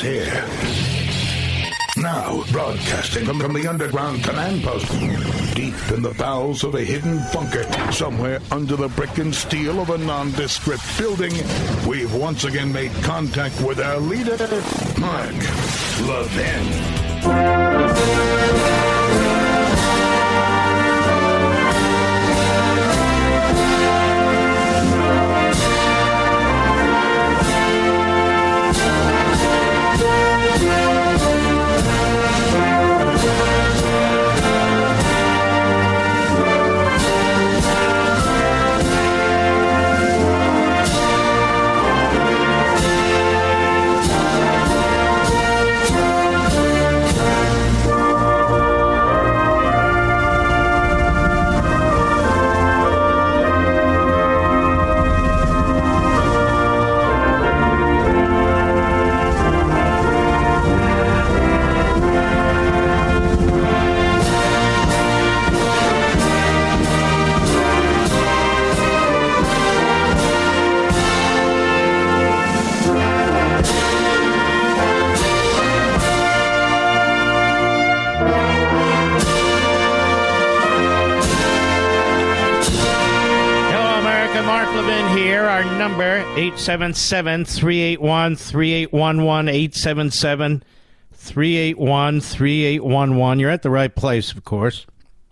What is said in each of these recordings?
here. Now, broadcasting from the underground command post, deep in the bowels of a hidden bunker, somewhere under the brick and steel of a nondescript building, we've once again made contact with our leader, Mark Levin. Number 877-381-3811, 877-381-3811. You're at the right place, of course.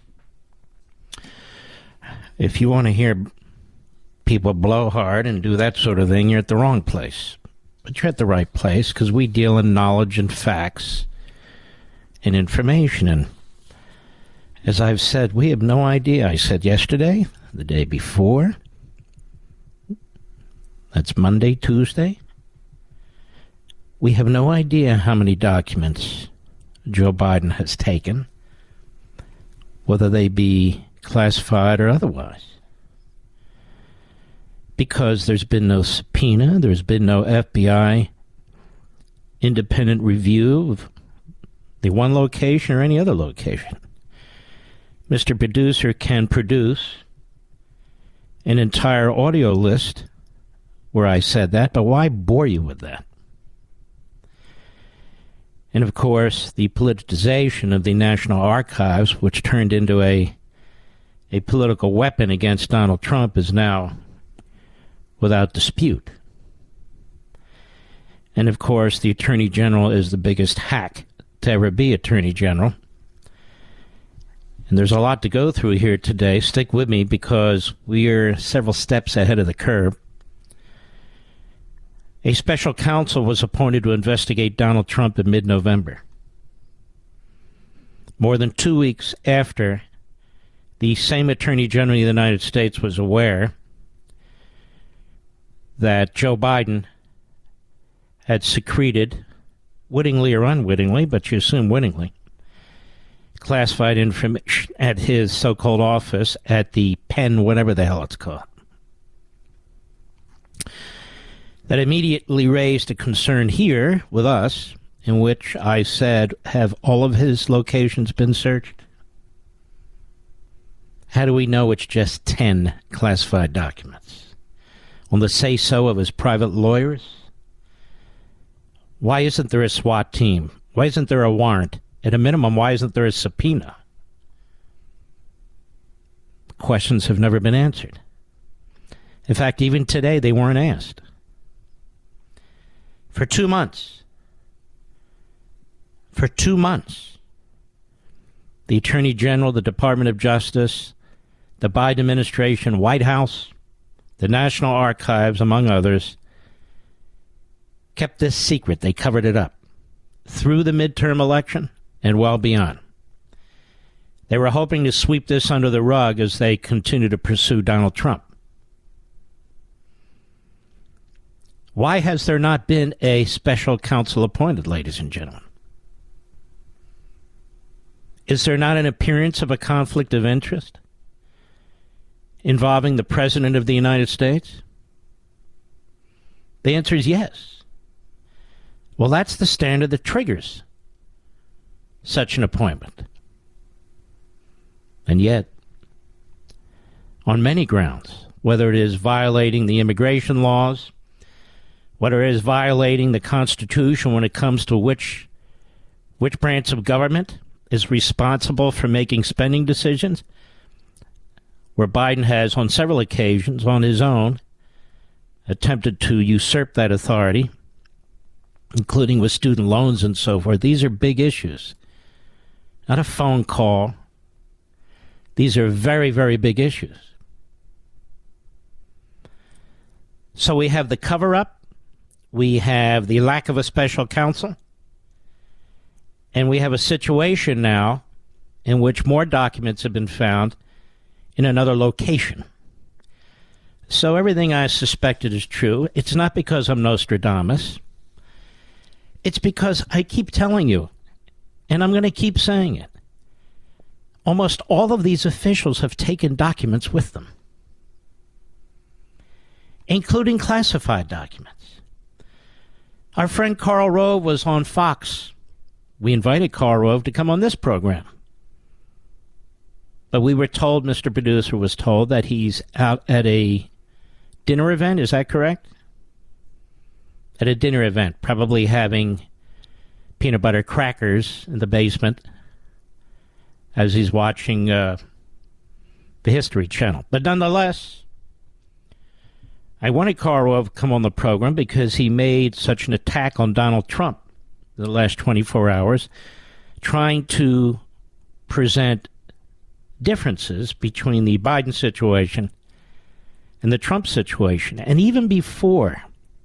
If you want to hear people blow hard and do that sort of thing, you're at the wrong place. But you're at the right place because we deal in knowledge and facts and information. And as I've said, we have no idea. I said yesterday, the day before, that's Monday, Tuesday. We have no idea how many documents Joe Biden has taken, whether they be classified or otherwise. Because there's been no subpoena, there's been no FBI independent review of the one location or any other location. Mr. Producer can produce an entire audio list where I said that, but why bore you with that? And of course, the politicization of the National Archives, which turned into a political weapon against Donald Trump, is now without dispute. And of course, the Attorney General is the biggest hack to ever be Attorney General. And there's a lot to go through here today. Stick with me because we are several steps ahead of the curve. A special counsel was appointed to investigate Donald Trump in mid-November. More than 2 weeks after the same Attorney General of the United States was aware that Joe Biden had secreted, wittingly or unwittingly, but you assume wittingly, classified information at his so-called office at the Penn, whatever the hell it's called. That immediately raised a concern here with us, in which I said, have all of his locations been searched? How do we know it's just 10 classified documents? On the say-so of his private lawyers? Why isn't there a SWAT team? Why isn't there a warrant? At a minimum, why isn't there a subpoena? Questions have never been answered. In fact, even today, they weren't asked. For 2 months, the Attorney General, the Department of Justice, the Biden administration, White House, the National Archives, among others, kept this secret. They covered it up through the midterm election and well beyond. They were hoping to sweep this under the rug as they continue to pursue Donald Trump. Why has there not been a special counsel appointed, ladies and gentlemen? Is there not an appearance of a conflict of interest involving the President of the United States? The answer is yes. Well, that's the standard that triggers such an appointment. And yet, on many grounds, whether it is violating the immigration laws, whether it is violating the Constitution when it comes to which branch of government is responsible for making spending decisions, where Biden has, on several occasions, on his own, attempted to usurp that authority, including with student loans and so forth. These are big issues. Not a phone call. These are very, very big issues. So we have the cover-up, we have the lack of a special counsel, and we have a situation now in which more documents have been found in another location. So everything I suspected is true. It's not because I'm Nostradamus. It's because I keep telling you, and I'm going to keep saying it. Almost all of these officials have taken documents with them, including classified documents. Our friend Karl Rove was on Fox. We invited Karl Rove to come on this program. But we were told, Mr. Producer was told, that he's out at a dinner event. Is that correct? At a dinner event, probably having peanut butter crackers in the basement as he's watching the History Channel. But nonetheless, I wanted Karl Rove to come on the program because he made such an attack on Donald Trump in the last 24 hours, trying to present differences between the Biden situation and the Trump situation. And even before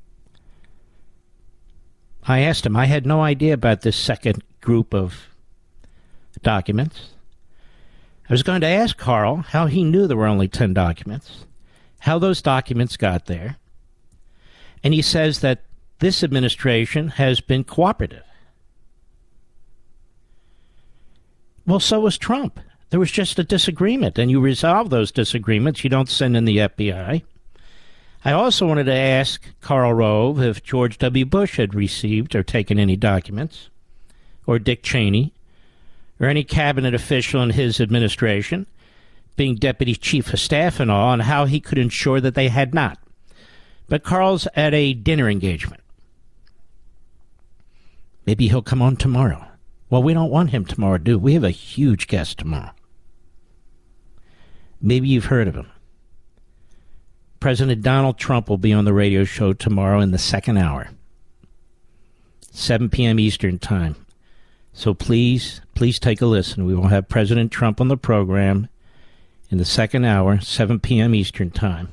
I asked him, I had no idea about this second group of documents. I was going to ask Karl how he knew there were only 10 documents, how those documents got there. And he says that this administration has been cooperative. Well, so was Trump. There was just a disagreement, and you resolve those disagreements. You don't send in the FBI. I also wanted to ask Karl Rove if George W. Bush had received or taken any documents, or Dick Cheney, or any cabinet official in his administration, being deputy chief of staff and all, and how he could ensure that they had not. But Karl's at a dinner engagement. Maybe he'll come on tomorrow. Well, we don't want him tomorrow, do we? We have a huge guest tomorrow. Maybe you've heard of him. President Donald Trump will be on the radio show tomorrow in the second hour, 7 p.m. Eastern Time. So please take a listen. We will have President Trump on the program in the second hour, 7 p.m. Eastern Time,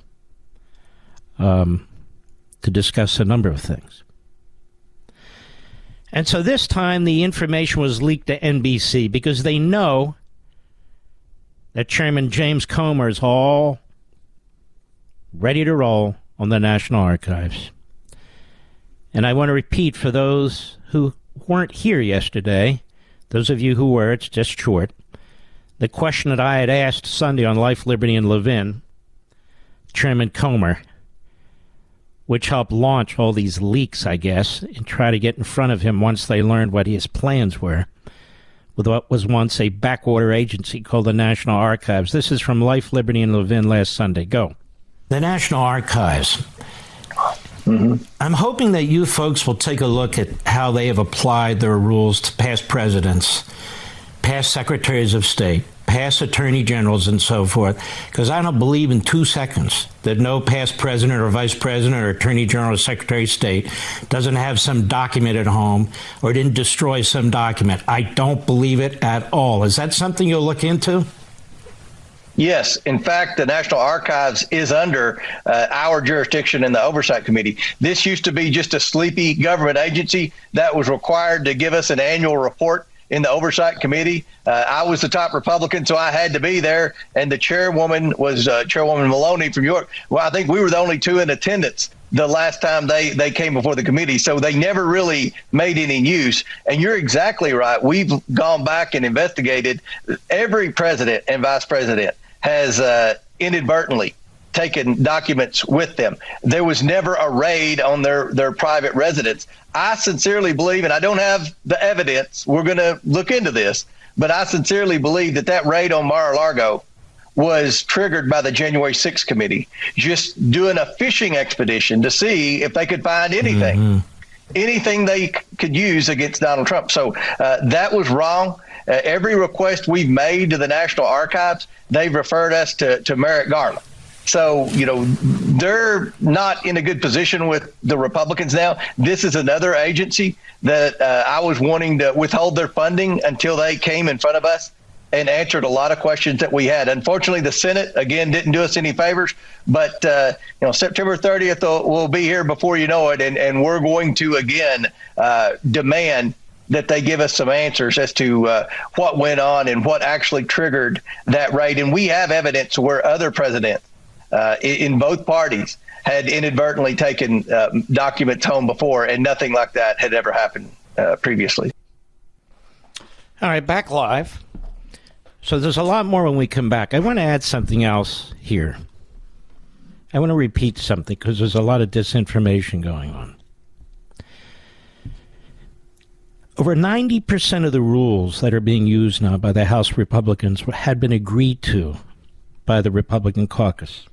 to discuss a number of things. And so this time the information was leaked to NBC because they know that Chairman James Comer is all ready to roll on the National Archives. And I want to repeat for those who weren't here yesterday, those of you who were, it's just short, the question that I had asked Sunday on Life, Liberty, and Levin, Chairman Comer, which helped launch all these leaks, I guess, and try to get in front of him once they learned what his plans were with what was once a backwater agency called the National Archives. This is from Life, Liberty, and Levin last Sunday. Go. The National Archives. Mm-hmm. I'm hoping that you folks will take a look at how they have applied their rules to past presidents, past secretaries of state, past attorney generals, and so forth, because I don't believe in 2 seconds that no past president or vice president or attorney general or secretary of state doesn't have some document at home or didn't destroy some document. I don't believe it at all. Is that something you'll look into? Yes. In fact, the National Archives is under our jurisdiction in the Oversight Committee. This used to be just a sleepy government agency that was required to give us an annual report in the Oversight Committee. I was the top Republican, so I had to be there. And the chairwoman was Chairwoman Maloney from York. Well, I think we were the only two in attendance the last time they came before the committee. So they never really made any use. And you're exactly right. We've gone back and investigated. Every president and vice president has inadvertently taken documents with them. There was never a raid on their private residence. I sincerely believe, and I don't have the evidence, we're going to look into this, but I sincerely believe that raid on Mar-a-Lago was triggered by the January 6th committee, just doing a fishing expedition to see if they could find anything, anything they could use against Donald Trump. So that was wrong. Every request we've made to the National Archives, they've referred us to Merrick Garland. So, they're not in a good position with the Republicans now. This is another agency that I was wanting to withhold their funding until they came in front of us and answered a lot of questions that we had. Unfortunately, the Senate, again, didn't do us any favors. But, September 30th will be here before you know it. And we're going to, again, demand that they give us some answers as to what went on and what actually triggered that raid. And we have evidence where other presidents in both parties had inadvertently taken documents home before, and nothing like that had ever happened previously. All right, back live. So there's a lot more when we come back. I want to add something else here. I want to repeat something because there's a lot of disinformation going on. Over 90% of the rules that are being used now by the House Republicans had been agreed to by the Republican caucus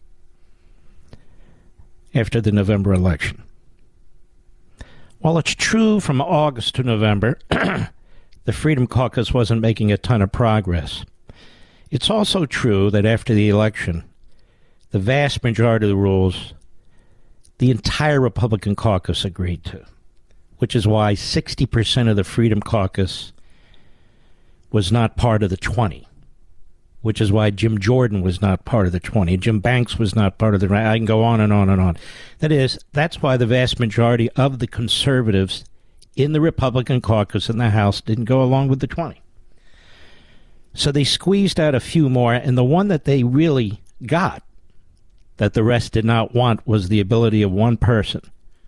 after the November election. While it's true from August to November, the Freedom Caucus wasn't making a ton of progress. It's also true that after the election, the vast majority of the rules, the entire Republican caucus agreed to, which is why 60% of the Freedom Caucus was not part of the 20, which is why Jim Jordan was not part of the 20. Jim Banks was not part of the... I can go on and on and on. That's why the vast majority of the conservatives in the Republican caucus in the House didn't go along with the 20. So they squeezed out a few more, and the one that they really got, that the rest did not want, was the ability of one person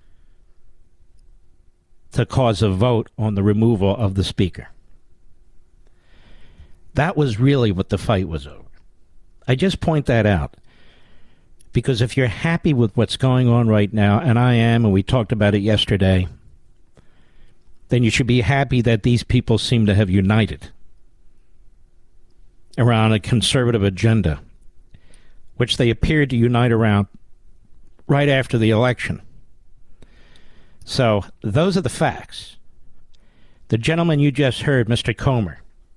to cause a vote on the removal of the speaker. That was really what the fight was over. I just point that out because if you're happy with what's going on right now, and I am, and we talked about it yesterday, then you should be happy that these people seem to have united around a conservative agenda, which they appeared to unite around right after the election. So those are the facts. The gentleman you just heard, Mr. Comer,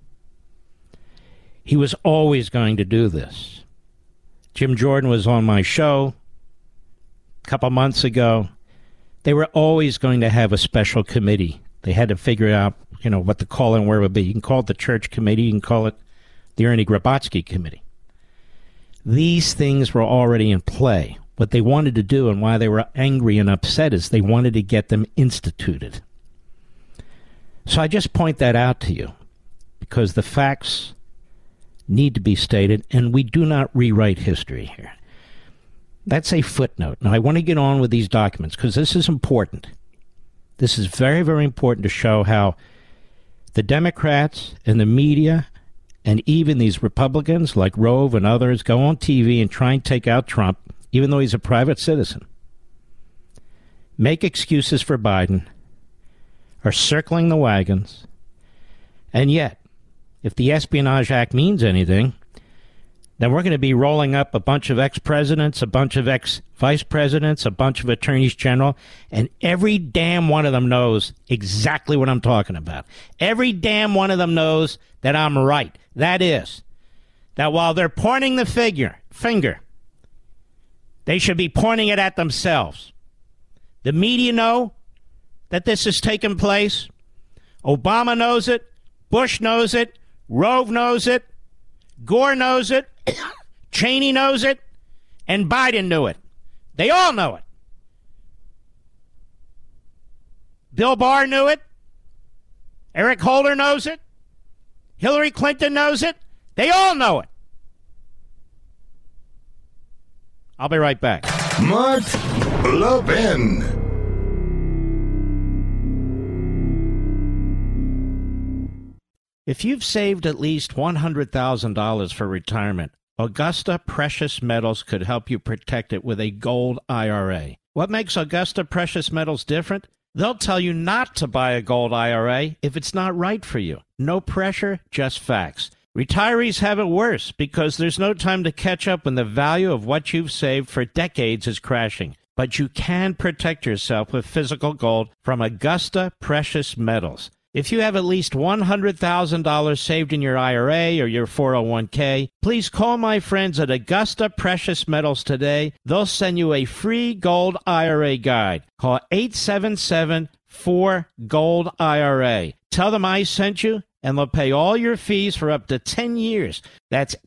he was always going to do this. Jim Jordan was on my show a couple months ago. They were always going to have a special committee. They had to figure out, what the call and where it would be. You can call it the Church Committee. You can call it the Ernie Grabotsky Committee. These things were already in play. What they wanted to do and why they were angry and upset is they wanted to get them instituted. So I just point that out to you because the facts need to be stated, and we do not rewrite history here. That's a footnote. Now, I want to get on with these documents because this is important. This is very, very important to show how the Democrats and the media and even these Republicans like Rove and others go on TV and try and take out Trump, even though he's a private citizen, make excuses for Biden, are circling the wagons, and yet, if the Espionage Act means anything, then we're going to be rolling up a bunch of ex-presidents, a bunch of ex-vice presidents, a bunch of attorneys general, and every damn one of them knows exactly what I'm talking about. Every damn one of them knows that I'm right. That is, that while they're pointing the finger, they should be pointing it at themselves. The media know that this has taken place. Obama knows it. Bush knows it. Rove knows it. Gore knows it. Cheney knows it. And Biden knew it. They all know it. Bill Barr knew it. Eric Holder knows it. Hillary Clinton knows it. They all know it. I'll be right back. Mark Levin. If you've saved at least $100,000 for retirement, Augusta Precious Metals could help you protect it with a gold IRA. What makes Augusta Precious Metals different? They'll tell you not to buy a gold IRA if it's not right for you. No pressure, just facts. Retirees have it worse because there's no time to catch up when the value of what you've saved for decades is crashing. But you can protect yourself with physical gold from Augusta Precious Metals. If you have at least $100,000 saved in your IRA or your 401k, please call my friends at Augusta Precious Metals today. They'll send you a free gold IRA guide. Call 877-4-GOLD-IRA. Tell them I sent you, and they'll pay all your fees for up to 10 years. That's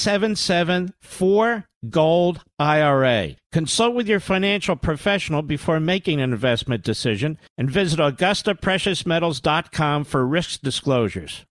877-4-GOLD-IRA. Consult with your financial professional before making an investment decision and visit AugustaPreciousMetals.com for risk disclosures.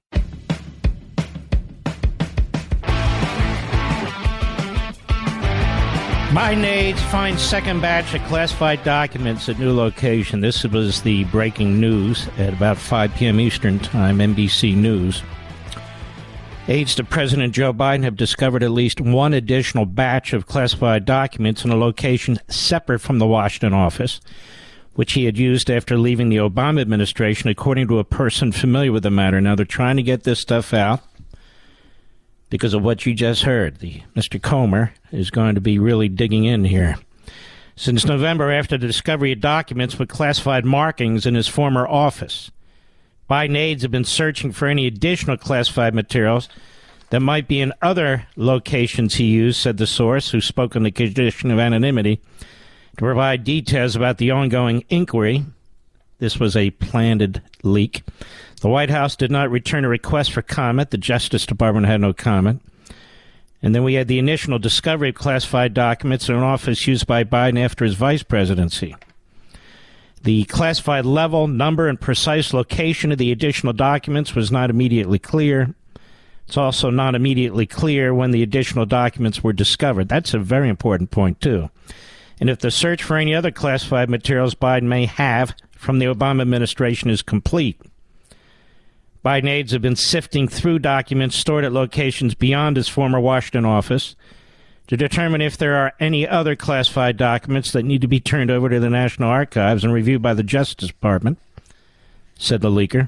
Biden aides find second batch of classified documents at new location. This was the breaking news at about 5 p.m. Eastern Time, NBC News. Aides to President Joe Biden have discovered at least one additional batch of classified documents in a location separate from the Washington office, which he had used after leaving the Obama administration, according to a person familiar with the matter. Now, they're trying to get this stuff out because of what you just heard. Mr. Comer is going to be really digging in here. Since November, after the discovery of documents with classified markings in his former office, Biden aides have been searching for any additional classified materials that might be in other locations he used, said the source, who spoke on the condition of anonymity, to provide details about the ongoing inquiry. This was a planned leak. The White House did not return a request for comment. The Justice Department had no comment. And then we had the initial discovery of classified documents in an office used by Biden after his vice presidency. The classified level, number, and precise location of the additional documents was not immediately clear. It's also not immediately clear when the additional documents were discovered. That's a very important point, too. And if the search for any other classified materials Biden may have from the Obama administration is complete. Biden aides have been sifting through documents stored at locations beyond his former Washington office to determine if there are any other classified documents that need to be turned over to the National Archives and reviewed by the Justice Department, said the leaker.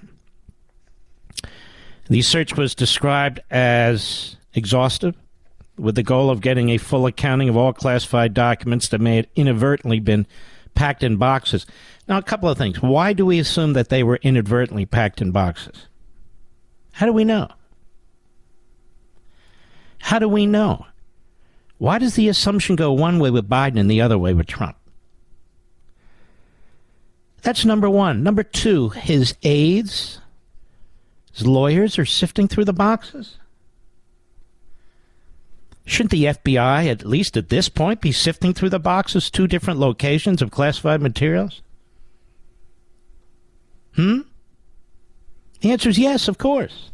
The search was described as exhaustive, with the goal of getting a full accounting of all classified documents that may have inadvertently been packed in boxes. Now, a couple of things. Why do we assume that they were inadvertently packed in boxes? How do we know? How do we know? Why does the assumption go one way with Biden and the other way with Trump? That's number one. Number two, his aides, his lawyers are sifting through the boxes. Shouldn't the FBI, at least at this point, be sifting through the boxes, 2 different locations of classified materials? The answer is yes, of course.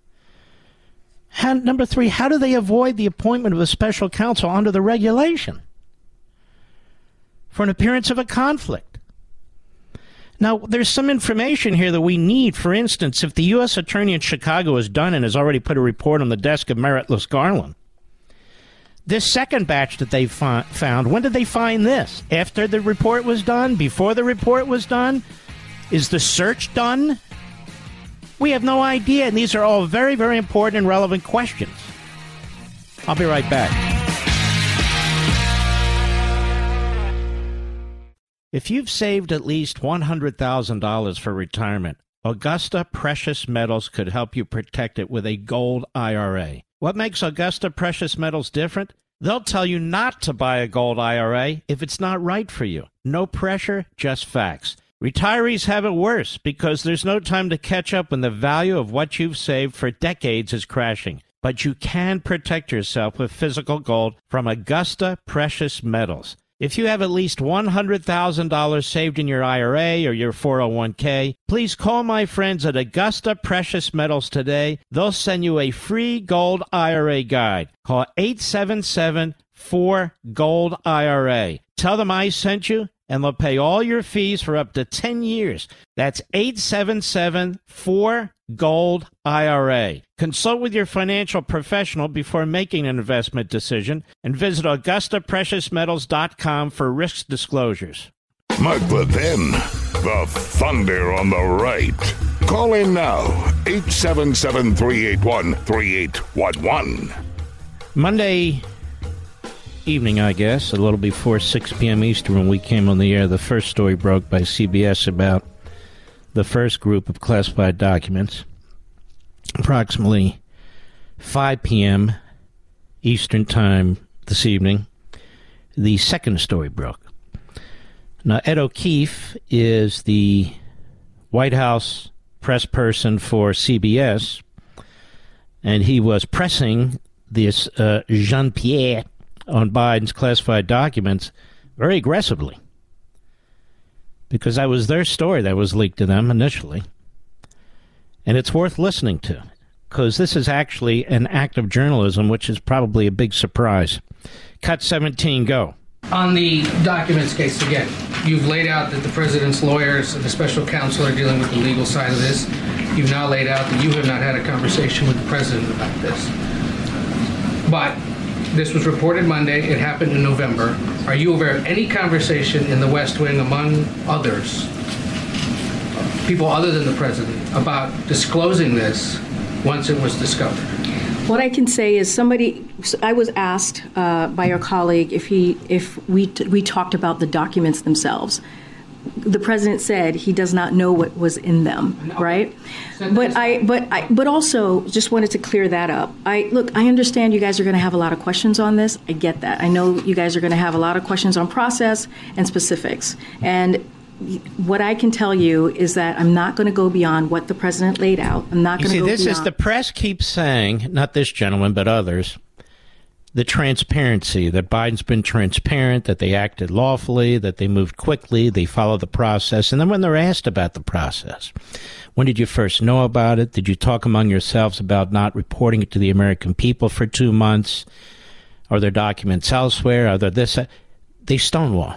Number 3, how do they avoid the appointment of a special counsel under the regulation for an appearance of a conflict? Now, there's some information here that we need. For instance, if the U.S. Attorney in Chicago has done and has already put a report on the desk of Meritless Garland, this second batch that they found, when did they find this? After the report was done? Before the report was done? Is the search done? We have no idea, and these are all very, very important and relevant questions. I'll be right back. If you've saved at least $100,000 for retirement, Augusta Precious Metals could help you protect it with a gold IRA. What makes Augusta Precious Metals different? They'll tell you not to buy a gold IRA if it's not right for you. No pressure, just facts. Retirees have it worse because there's no time to catch up when the value of what you've saved for decades is crashing. But you can protect yourself with physical gold from Augusta Precious Metals. If you have at least $100,000 saved in your IRA or your 401k, please call my friends at Augusta Precious Metals today. They'll send you a free gold IRA guide. Call 877-4-GOLD-IRA. Tell them I sent you, and they'll pay all your fees for up to 10 years. That's 877-4-GOLD-IRA. Consult with your financial professional before making an investment decision and visit AugustaPreciousMetals.com for risk disclosures. Mark Levin, the thunder on the right. Call in now, 877-381-3811. Monday evening, I guess, a little before 6 p.m. Eastern, when we came on the air, the first story broke by CBS about the first group of classified documents. Approximately 5 p.m. Eastern Time this evening, the second story broke. Now, Ed O'Keefe is the White House press person for CBS, and he was pressing this Jean-Pierre on Biden's classified documents very aggressively, because that was their story that was leaked to them initially. And it's worth listening to, because this is actually an act of journalism, which is probably a big surprise. Cut 17, go. On the documents case, again, you've laid out that the president's lawyers and the special counsel are dealing with the legal side of this. You've now laid out that you have not had a conversation with the president about this. But this was reported Monday. It happened in November. Are you aware of any conversation in the West Wing among others, people other than the president, about disclosing this once it was discovered? What I can say is I was asked by your colleague if we talked about the documents themselves. The president said he does not know what was in them, right? But also just wanted to clear that up. I understand you guys are going to have a lot of questions on this. I get that. I know you guys are going to have a lot of questions on process and specifics. And what I can tell you is that I'm not going to go beyond what the president laid out. I'm not going to go beyond. This is the press keeps saying, not this gentleman, but others, the transparency, that Biden's been transparent, that they acted lawfully, that they moved quickly, they followed the process. And then when they're asked about the process, when did you first know about it? Did you talk among yourselves about not reporting it to the American people for 2 months? Are there documents elsewhere? Are there this? They stonewall.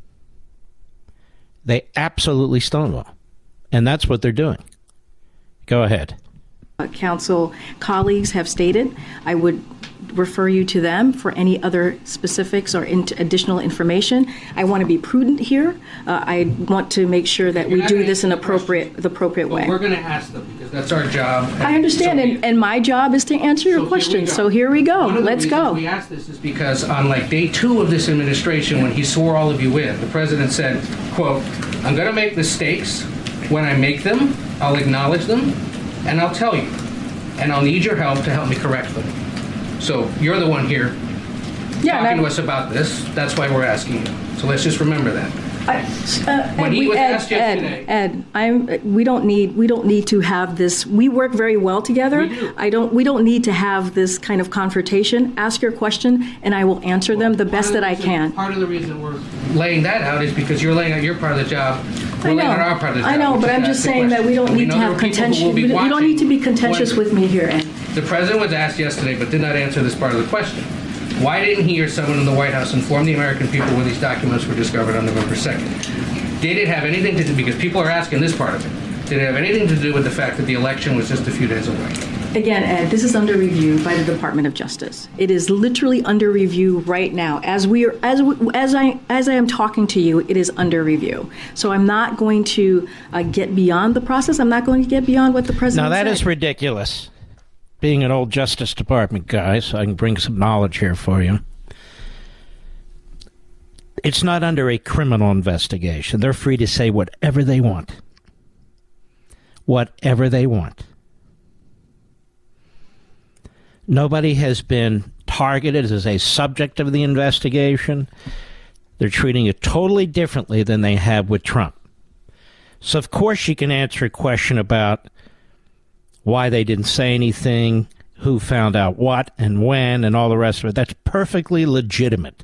They absolutely stonewall. And that's what they're doing. Go ahead. Council colleagues have stated. I would refer you to them for any other specifics or additional information. I want to be prudent here. I want to make sure that we do this in the appropriate way. We're going to ask them because that's our job. I understand, and my job is to answer your questions. So here we go. Let's go. We asked this is because on day 2 of this administration, when he swore all of you in, the president said, quote, "I'm going to make mistakes. When I make them, I'll acknowledge them, and I'll tell you. And I'll need your help to help me correct them." So you're the one here talking to us about this. That's why we're asking you. So let's just remember that. When he was asked yesterday, Ed, we don't need to have this. We work very well together. We don't need to have this kind of confrontation. Ask your question, and I will answer them the best that I can. Part of the reason we're laying that out is because you're laying out your part of the job. We're laying out our part of the job. I know, but I'm just saying that we don't need to have contention. You don't need to be contentious with me here, Ed. The president was asked yesterday, but did not answer this part of the question. Why didn't he or someone in the White House inform the American people when these documents were discovered on November 2nd? Did it have anything to do, because people are asking this part of it, did it have anything to do with the fact that the election was just a few days away? Again, Ed, this is under review by the Department of Justice. It is literally under review right now. As I am talking to you, it is under review. So I'm not going to get beyond the process. I'm not going to get beyond what the president said. Now, that is ridiculous. Being an old Justice Department guy, so I can bring some knowledge here for you. It's not under a criminal investigation. They're free to say whatever they want. Whatever they want. Nobody has been targeted as a subject of the investigation. They're treating it totally differently than they have with Trump. So, of course, you can answer a question about why they didn't say anything, who found out what and when, and all the rest of it. That's perfectly legitimate.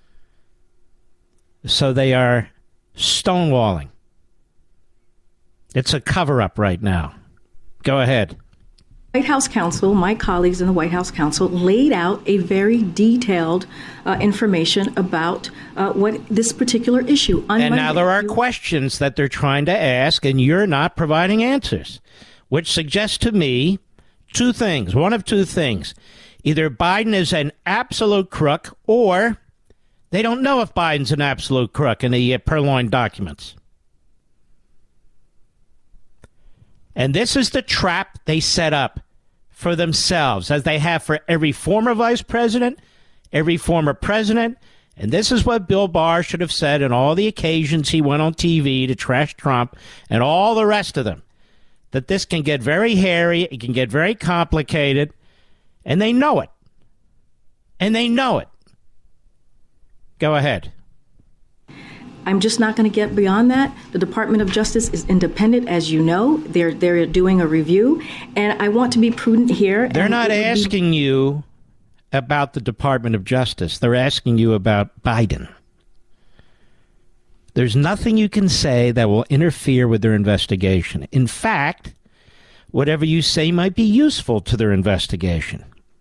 So they are stonewalling. It's a cover-up right now. Go ahead. White House counsel, my colleagues in the White House counsel, laid out a very detailed information about what this particular issue. On and Monday, now there are questions that they're trying to ask, and you're not providing answers, which suggests to me two things. One of two things. Either Biden is an absolute crook, or they don't know if Biden's an absolute crook in the purloined documents. And this is the trap they set up for themselves, as they have for every former vice president, every former president. And this is what Bill Barr should have said on all the occasions he went on TV to trash Trump and all the rest of them, that this can get very hairy, it can get very complicated, and they know it. And they know it. Go ahead. I'm just not going to get beyond that. The Department of Justice is independent, as you know. They're doing a review, and I want to be prudent here. They're not asking you about the Department of Justice. They're asking you about Biden. There's nothing you can say that will interfere with their investigation. In fact, whatever you say might be useful to their investigation.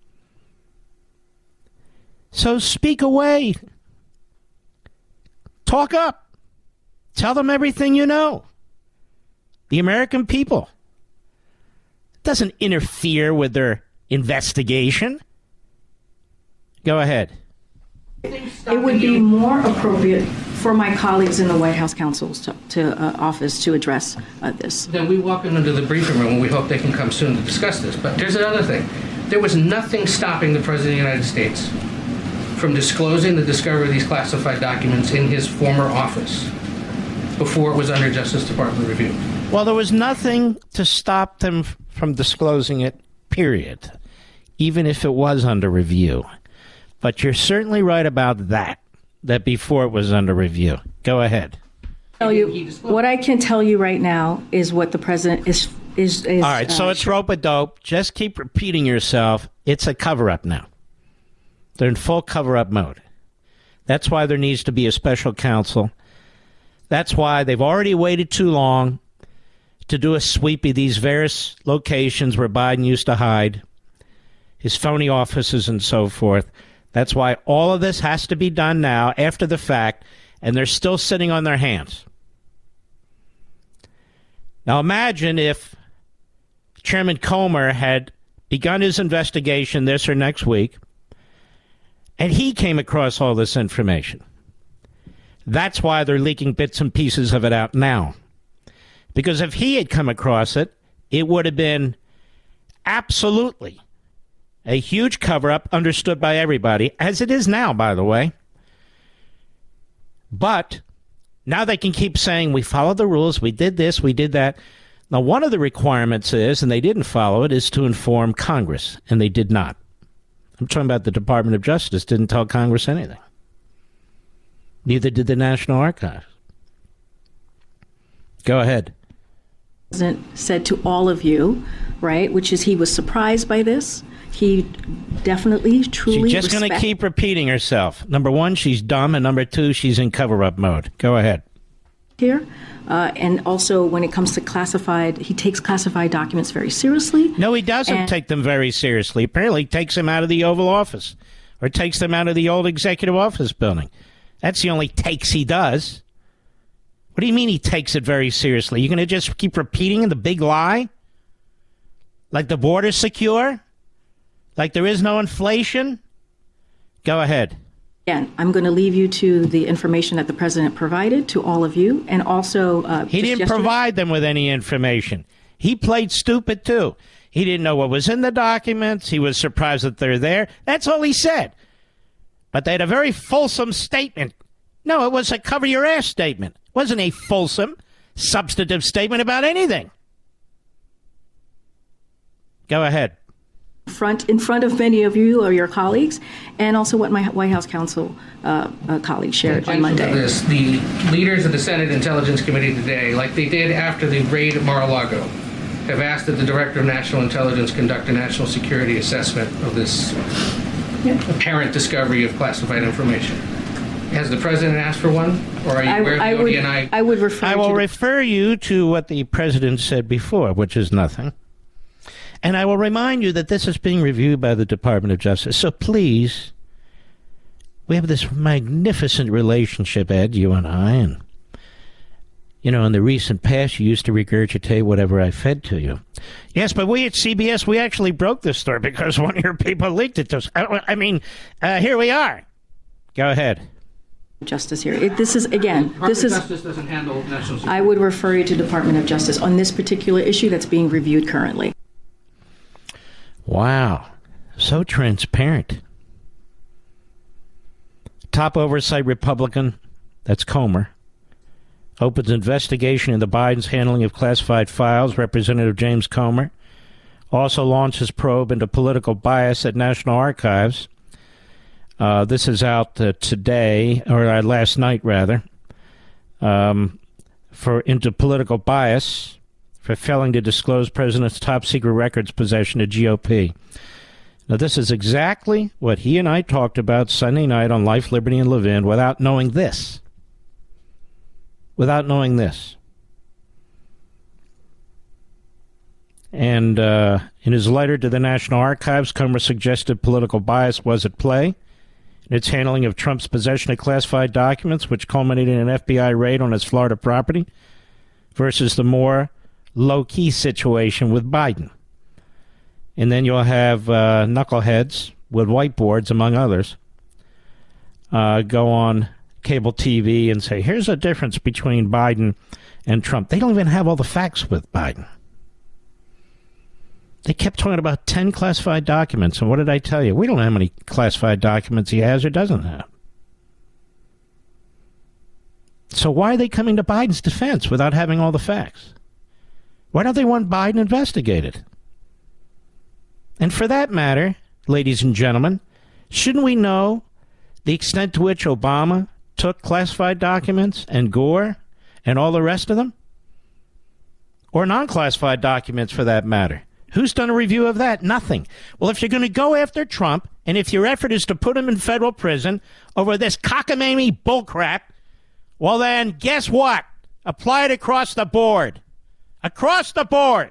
So speak away. Talk up. Tell them everything you know. The American people. It doesn't interfere with their investigation. Go ahead. It would be more appropriate for my colleagues in the White House counsel's office to address this. Then we welcome them to the briefing room, and we hope they can come soon to discuss this. But there's another thing. There was nothing stopping the President of the United States from disclosing the discovery of these classified documents in his former office before it was under Justice Department review. Well, there was nothing to stop them from disclosing it, period, even if it was under review. But you're certainly right about that before it was under review. Go ahead. What I can tell you right now is what the president is all right, so it's rope-a-dope. Just keep repeating yourself. It's a cover-up now. They're in full cover-up mode. That's why there needs to be a special counsel. That's why they've already waited too long to do a sweep of these various locations where Biden used to hide, his phony offices and so forth. That's why all of this has to be done now after the fact, and they're still sitting on their hands. Now imagine if Chairman Comer had begun his investigation this or next week, and he came across all this information. That's why they're leaking bits and pieces of it out now. Because if he had come across it, it would have been absolutely a huge cover-up understood by everybody, as it is now, by the way. But now they can keep saying, we followed the rules, we did this, we did that. Now, one of the requirements is, and they didn't follow it, is to inform Congress, and they did not. I'm talking about the Department of Justice didn't tell Congress anything. Neither did the National Archives. Go ahead. The president said to all of you, right, which is he was surprised by this. He definitely, truly... She's just going to keep repeating herself. Number one, she's dumb, and number two, she's in cover-up mode. Go ahead. Here, and also when it comes to classified, he takes classified documents very seriously. No, he doesn't take them very seriously. Apparently, he takes them out of the Oval Office or takes them out of the old Executive Office building. That's the only takes he does. What do you mean he takes it very seriously? You're going to just keep repeating the big lie? Like the border's secure? Like there is no inflation? Go ahead. Again, I'm going to leave you to the information that the president provided to all of you, and also... he didn't provide them with any information. He played stupid, too. He didn't know what was in the documents. He was surprised that they're there. That's all he said. But they had a very fulsome statement. No, it was a cover-your-ass statement. It wasn't a fulsome, substantive statement about anything. Go ahead. In front of many of you or your colleagues, and also what my White House counsel colleagues shared on Monday. The leaders of the Senate Intelligence Committee today, like they did after the raid at Mar-a-Lago, have asked that the Director of National Intelligence conduct a national security assessment of this apparent discovery of classified information. Has the president asked for one, or are you aware of the ODNI? I would refer. I will refer you to what the president said before, which is nothing. And I will remind you that this is being reviewed by the Department of Justice. So please, we have this magnificent relationship, Ed, you and I. And, you know, in the recent past, you used to regurgitate whatever I fed to you. Yes, but we at CBS, we actually broke this story because one of your people leaked it to us. I mean, here we are. Go ahead. Justice here. This is, again, Department of Justice doesn't handle national security. I would refer you to Department of Justice on this particular issue that's being reviewed currently. Wow. So transparent. Top oversight Republican, that's Comer, opens investigation into Biden's handling of classified files. Representative James Comer also launches probe into political bias at National Archives. This is out today, or last night, rather, into political bias for failing to disclose President's top-secret records possession to GOP. Now, this is exactly what he and I talked about Sunday night on Life, Liberty, and Levin without knowing this. Without knowing this. And in his letter to the National Archives, Comer suggested political bias was at play in its handling of Trump's possession of classified documents, which culminated in an FBI raid on his Florida property, versus the more low-key situation with Biden. And then you'll have knuckleheads with whiteboards, among others, go on cable TV and say, here's the difference between Biden and Trump. They don't even have all the facts with Biden. They kept talking about 10 classified documents, and what did I tell you? We don't know how many classified documents he has or doesn't have. So why are they coming to Biden's defense without having all the facts? Why don't they want Biden investigated? And for that matter, ladies and gentlemen, shouldn't we know the extent to which Obama took classified documents and Gore and all the rest of them? Or non-classified documents, for that matter. Who's done a review of that? Nothing. Well, if you're going to go after Trump, and if your effort is to put him in federal prison over this cockamamie bullcrap, well then, guess what? Apply it across the board. Across the board.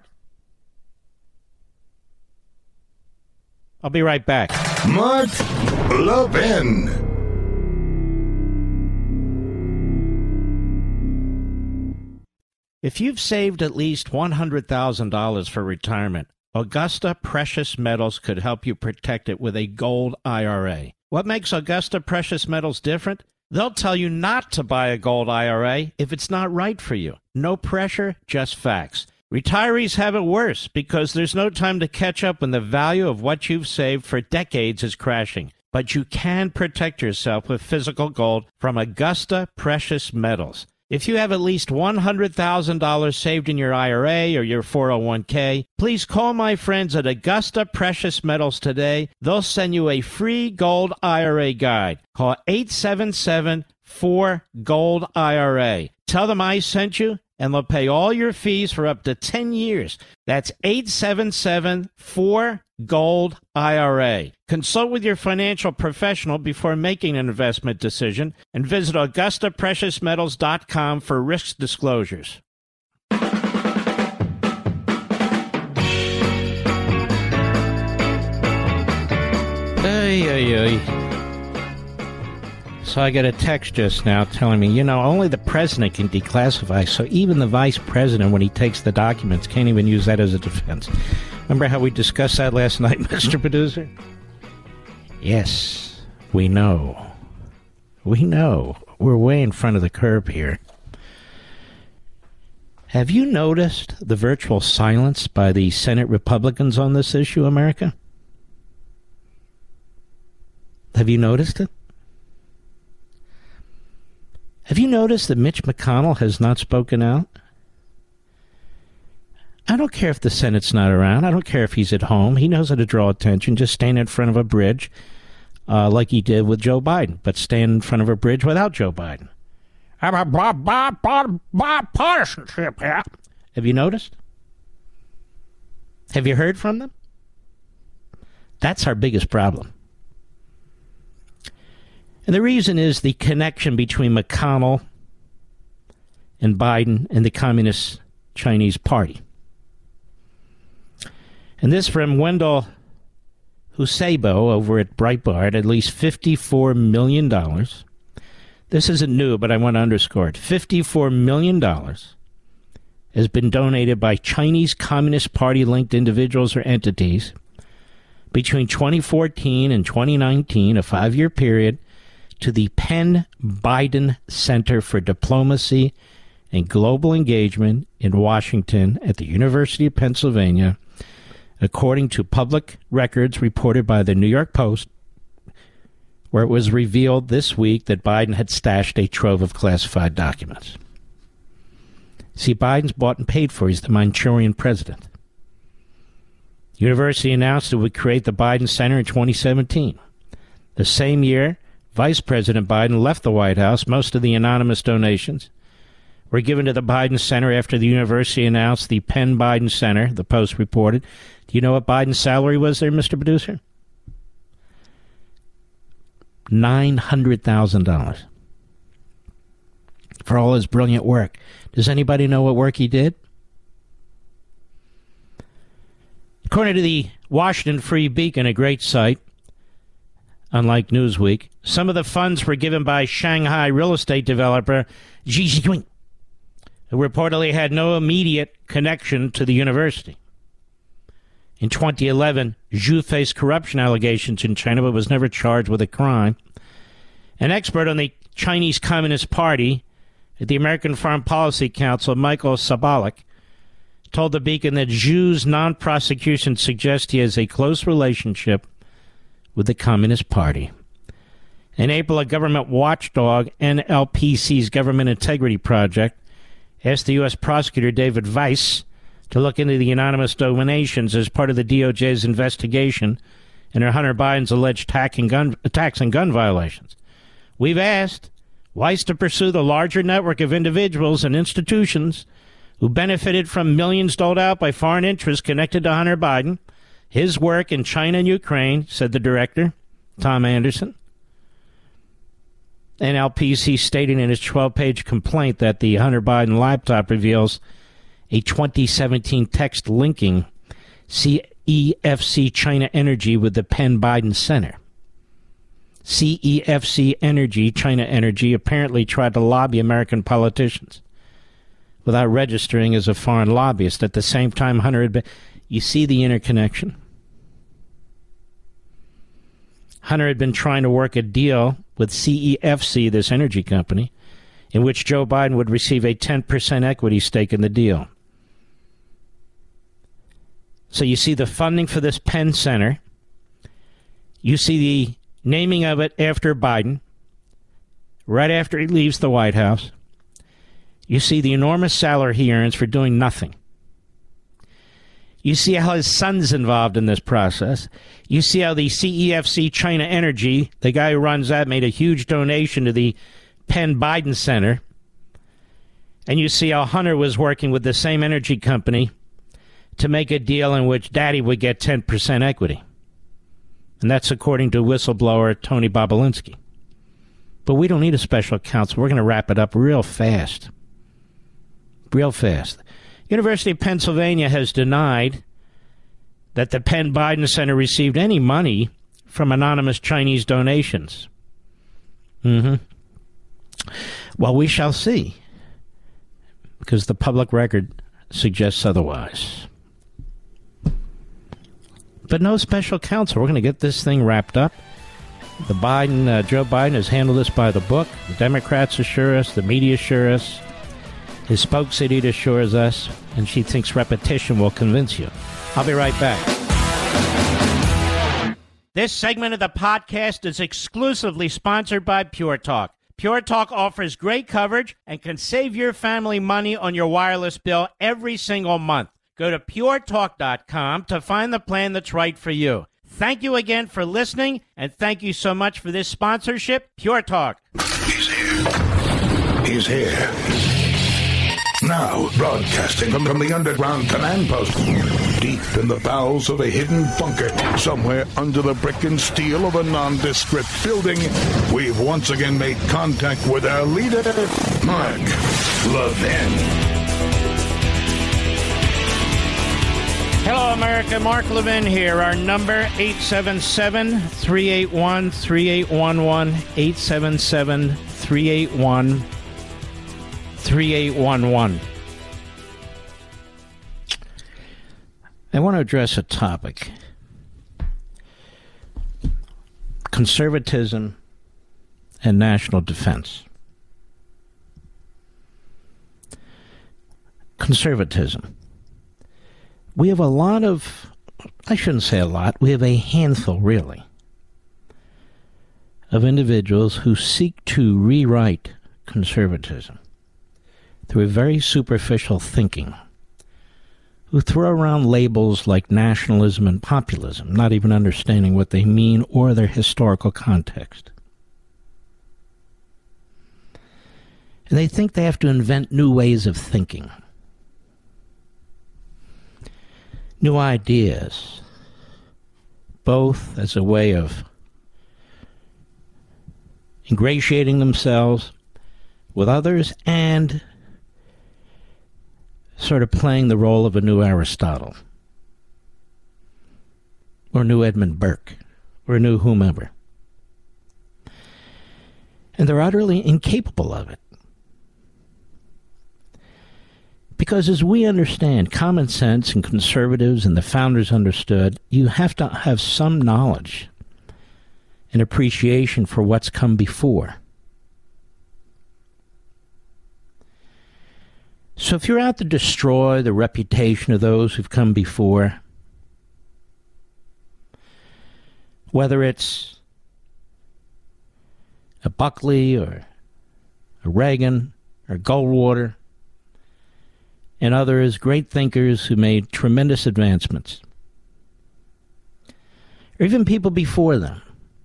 I'll be right back. Mark Levin. If you've saved at least $100,000 for retirement, Augusta Precious Metals could help you protect it with a gold IRA. What makes Augusta Precious Metals different? They'll tell you not to buy a gold IRA if it's not right for you. No pressure, just facts. Retirees have it worse because there's no time to catch up when the value of what you've saved for decades is crashing. But you can protect yourself with physical gold from Augusta Precious Metals. If you have at least $100,000 saved in your IRA or your 401k, please call my friends at Augusta Precious Metals today. They'll send you a free gold IRA guide. Call 877-4-GOLD-IRA. Tell them I sent you, and they'll pay all your fees for up to 10 years. That's 877-4-GOLD-IRA. Consult with your financial professional before making an investment decision, and visit AugustaPreciousMetals.com for risk disclosures. So I got a text just now telling me, only the president can declassify, so even the vice president, when he takes the documents, can't even use that as a defense. Remember how we discussed that last night, Mr. Producer? Yes, we know. We know. We're way in front of the curve here. Have you noticed the virtual silence by the Senate Republicans on this issue, America? Have you noticed it? Have you noticed that Mitch McConnell has not spoken out? I don't care if the Senate's not around. I don't care if he's at home. He knows how to draw attention. Just stand in front of a bridge like he did with Joe Biden, but stand in front of a bridge without Joe Biden. Bipartisanship here. Have you noticed? Have you heard from them? That's our biggest problem. And the reason is the connection between McConnell and Biden and the Communist Chinese Party. And this from Wendell Husebo over at Breitbart, at least $54 million. This isn't new, but I want to underscore it. $54 million has been donated by Chinese Communist Party-linked individuals or entities between 2014 and 2019, a 5-year period, to the Penn Biden Center for Diplomacy and Global Engagement in Washington at the University of Pennsylvania, according to public records reported by the New York Post, where it was revealed this week that Biden had stashed a trove of classified documents. See, Biden's bought and paid for. He's the Manchurian president. The university announced it would create the Biden Center in 2017. The same year, Vice President Biden left the White House. Most of the anonymous donations were given to the Biden Center after the university announced the Penn Biden Center, the Post reported. Do you know what Biden's salary was there, Mr. Producer? $900,000 for all his brilliant work. Does anybody know what work he did? According to the Washington Free Beacon, a great site, unlike Newsweek, some of the funds were given by Shanghai real estate developer Xi Jinping, who reportedly had no immediate connection to the university. In 2011, Zhu faced corruption allegations in China but was never charged with a crime. An expert on the Chinese Communist Party at the American Foreign Policy Council, Michael Sabalik, told the Beacon that Zhu's non-prosecution suggests he has a close relationship with the Communist Party. In April, a government watchdog, NLPC's Government Integrity Project, asked the U.S. prosecutor David Weiss to look into the anonymous donations as part of the DOJ's investigation into Hunter Biden's alleged attacks and gun violations. We've asked Weiss to pursue the larger network of individuals and institutions who benefited from millions doled out by foreign interests connected to Hunter Biden, his work in China and Ukraine, said the director, Tom Anderson. NLPC stated in its 12-page complaint that the Hunter Biden laptop reveals a 2017 text linking CEFC China Energy with the Penn Biden Center. CEFC Energy, China Energy, apparently tried to lobby American politicians without registering as a foreign lobbyist. At the same time, Hunter had been... You see the interconnection? Hunter had been trying to work a deal with CEFC, this energy company, in which Joe Biden would receive a 10% equity stake in the deal. So you see the funding for this Penn Center. You see the naming of it after Biden, right after he leaves the White House. You see the enormous salary he earns for doing nothing. You see how his son's involved in this process. You see how the CEFC China Energy, the guy who runs that, made a huge donation to the Penn Biden Center. And you see how Hunter was working with the same energy company to make a deal in which Daddy would get 10% equity. And that's according to whistleblower Tony Bobulinski. But we don't need a special counsel. We're going to wrap it up real fast. Real fast. University of Pennsylvania has denied that the Penn Biden Center received any money from anonymous Chinese donations. Well, we shall see, because the public record suggests otherwise. But no special counsel. We're going to get this thing wrapped up. Joe Biden has handled this by the book. The Democrats assure us, the media assure us, his spokesman assures us, and she thinks repetition will convince you. I'll be right back. This segment of the podcast is exclusively sponsored by Pure Talk. Pure Talk offers great coverage and can save your family money on your wireless bill every single month. Go to puretalk.com to find the plan that's right for you. Thank you again for listening, and thank you so much for this sponsorship, Pure Talk. He's here. He's here. Now, broadcasting from the underground command post, deep in the bowels of a hidden bunker, somewhere under the brick and steel of a nondescript building, we've once again made contact with our leader, Mark Levin. Hello, America. Mark Levin here. Our number, 877-381-3811, 877-381-3811. I want to address a topic. Conservatism and national defense. Conservatism. We have a lot of, I shouldn't say a lot, we have a handful, really, of individuals who seek to rewrite conservatism through a very superficial thinking, who throw around labels like nationalism and populism, not even understanding what they mean or their historical context. And they think they have to invent new ways of thinking, new ideas, both as a way of ingratiating themselves with others and sort of playing the role of a new Aristotle or a new Edmund Burke or a new whomever. And they're utterly incapable of it. Because as we understand, common sense and conservatives and the founders understood, you have to have some knowledge and appreciation for what's come before. So if you're out to destroy the reputation of those who've come before, whether it's a Buckley or a Reagan or Goldwater and others, great thinkers who made tremendous advancements, or even people before them,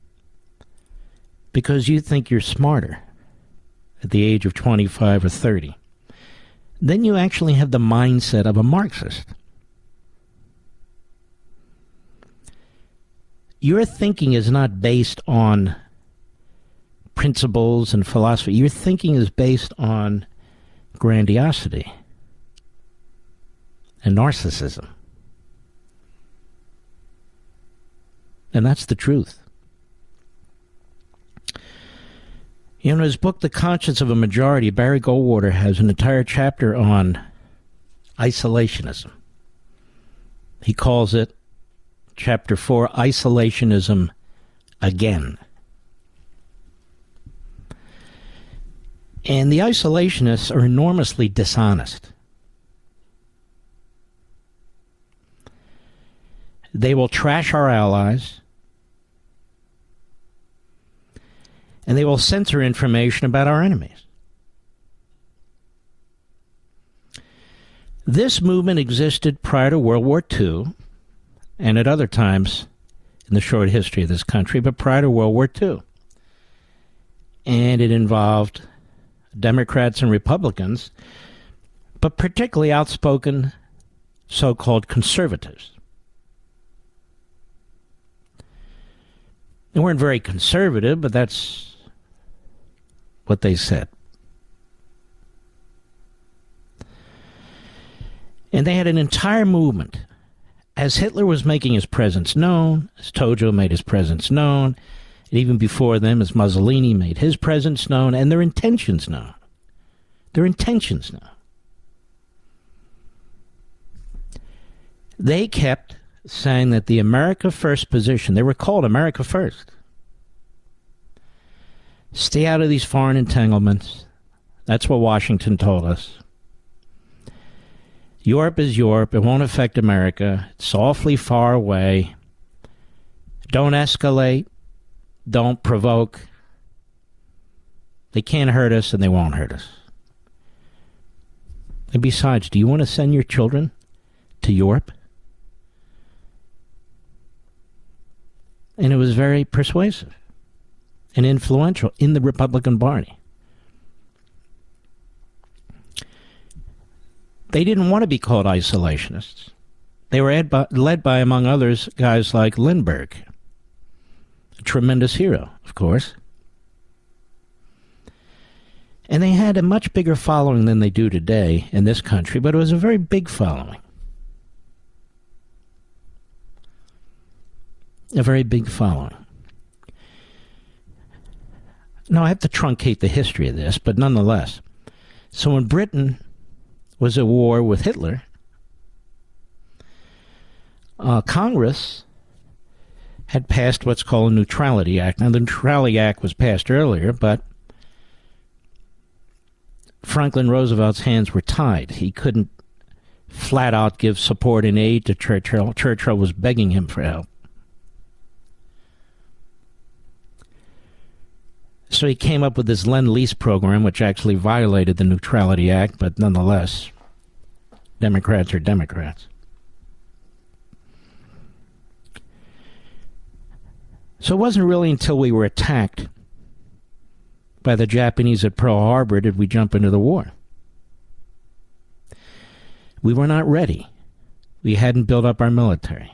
because you think you're smarter at the age of 25 or 30, then you actually have the mindset of a Marxist. Your thinking is not based on principles and philosophy. Your thinking is based on grandiosity and narcissism. And that's the truth. In his book, The Conscience of a Majority, Barry Goldwater has an entire chapter on isolationism. He calls it, Chapter 4, Isolationism Again. And the isolationists are enormously dishonest. They will trash our allies, and they will censor information about our enemies. This movement existed prior to World War II, and at other times in the short history of this country, but prior to World War II. And it involved Democrats and Republicans, but particularly outspoken so-called conservatives. They weren't very conservative, but that's what they said. And they had an entire movement. As Hitler was making his presence known, as Tojo made his presence known, and even before them, as Mussolini made his presence known, and their intentions known. Their intentions known. They kept saying that the America First position, they were called America First. Stay out of these foreign entanglements. That's what Washington told us. Europe is Europe. It won't affect America. It's awfully far away. Don't escalate. Don't provoke. They can't hurt us and they won't hurt us. And besides, do you want to send your children to Europe? And it was very persuasive and influential in the Republican Party. They didn't want to be called isolationists. They were led by, among others, guys like Lindbergh, a tremendous hero, of course. And they had a much bigger following than they do today in this country, but it was a very big following. A very big following. Now, I have to truncate the history of this, but nonetheless. So when Britain was at war with Hitler, Congress had passed what's called a Neutrality Act. Now, the Neutrality Act was passed earlier, but Franklin Roosevelt's hands were tied. He couldn't flat out give support and aid to Churchill. Churchill was begging him for help. So he came up with this Lend-Lease program, which actually violated the Neutrality Act, but nonetheless, Democrats are Democrats. So it wasn't really until we were attacked by the Japanese at Pearl Harbor did we jump into the war. We were not ready. We hadn't built up our military.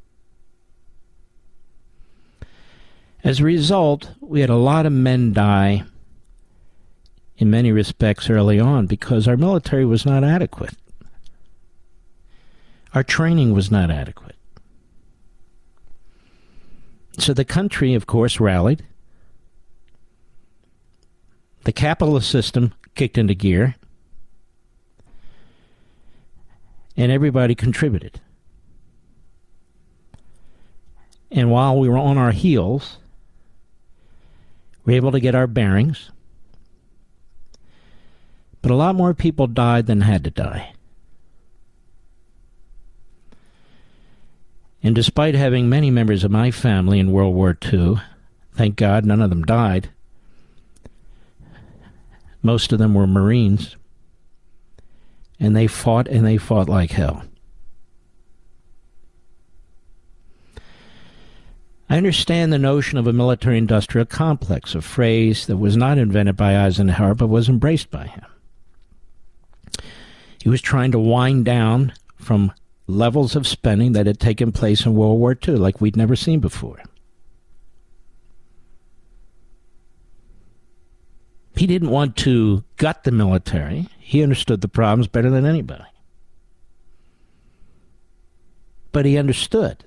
As a result, we had a lot of men die in many respects early on because our military was not adequate. Our training was not adequate. So the country, of course, rallied. The capitalist system kicked into gear. And everybody contributed. And while we were on our heels, we were able to get our bearings. But a lot more people died than had to die. And despite having many members of my family in World War II, thank God none of them died. Most of them were Marines. And they fought like hell. I understand the notion of a military-industrial complex, a phrase that was not invented by Eisenhower but was embraced by him. He was trying to wind down from levels of spending that had taken place in World War II like we'd never seen before. He didn't want to gut the military. He understood the problems better than anybody. But he understood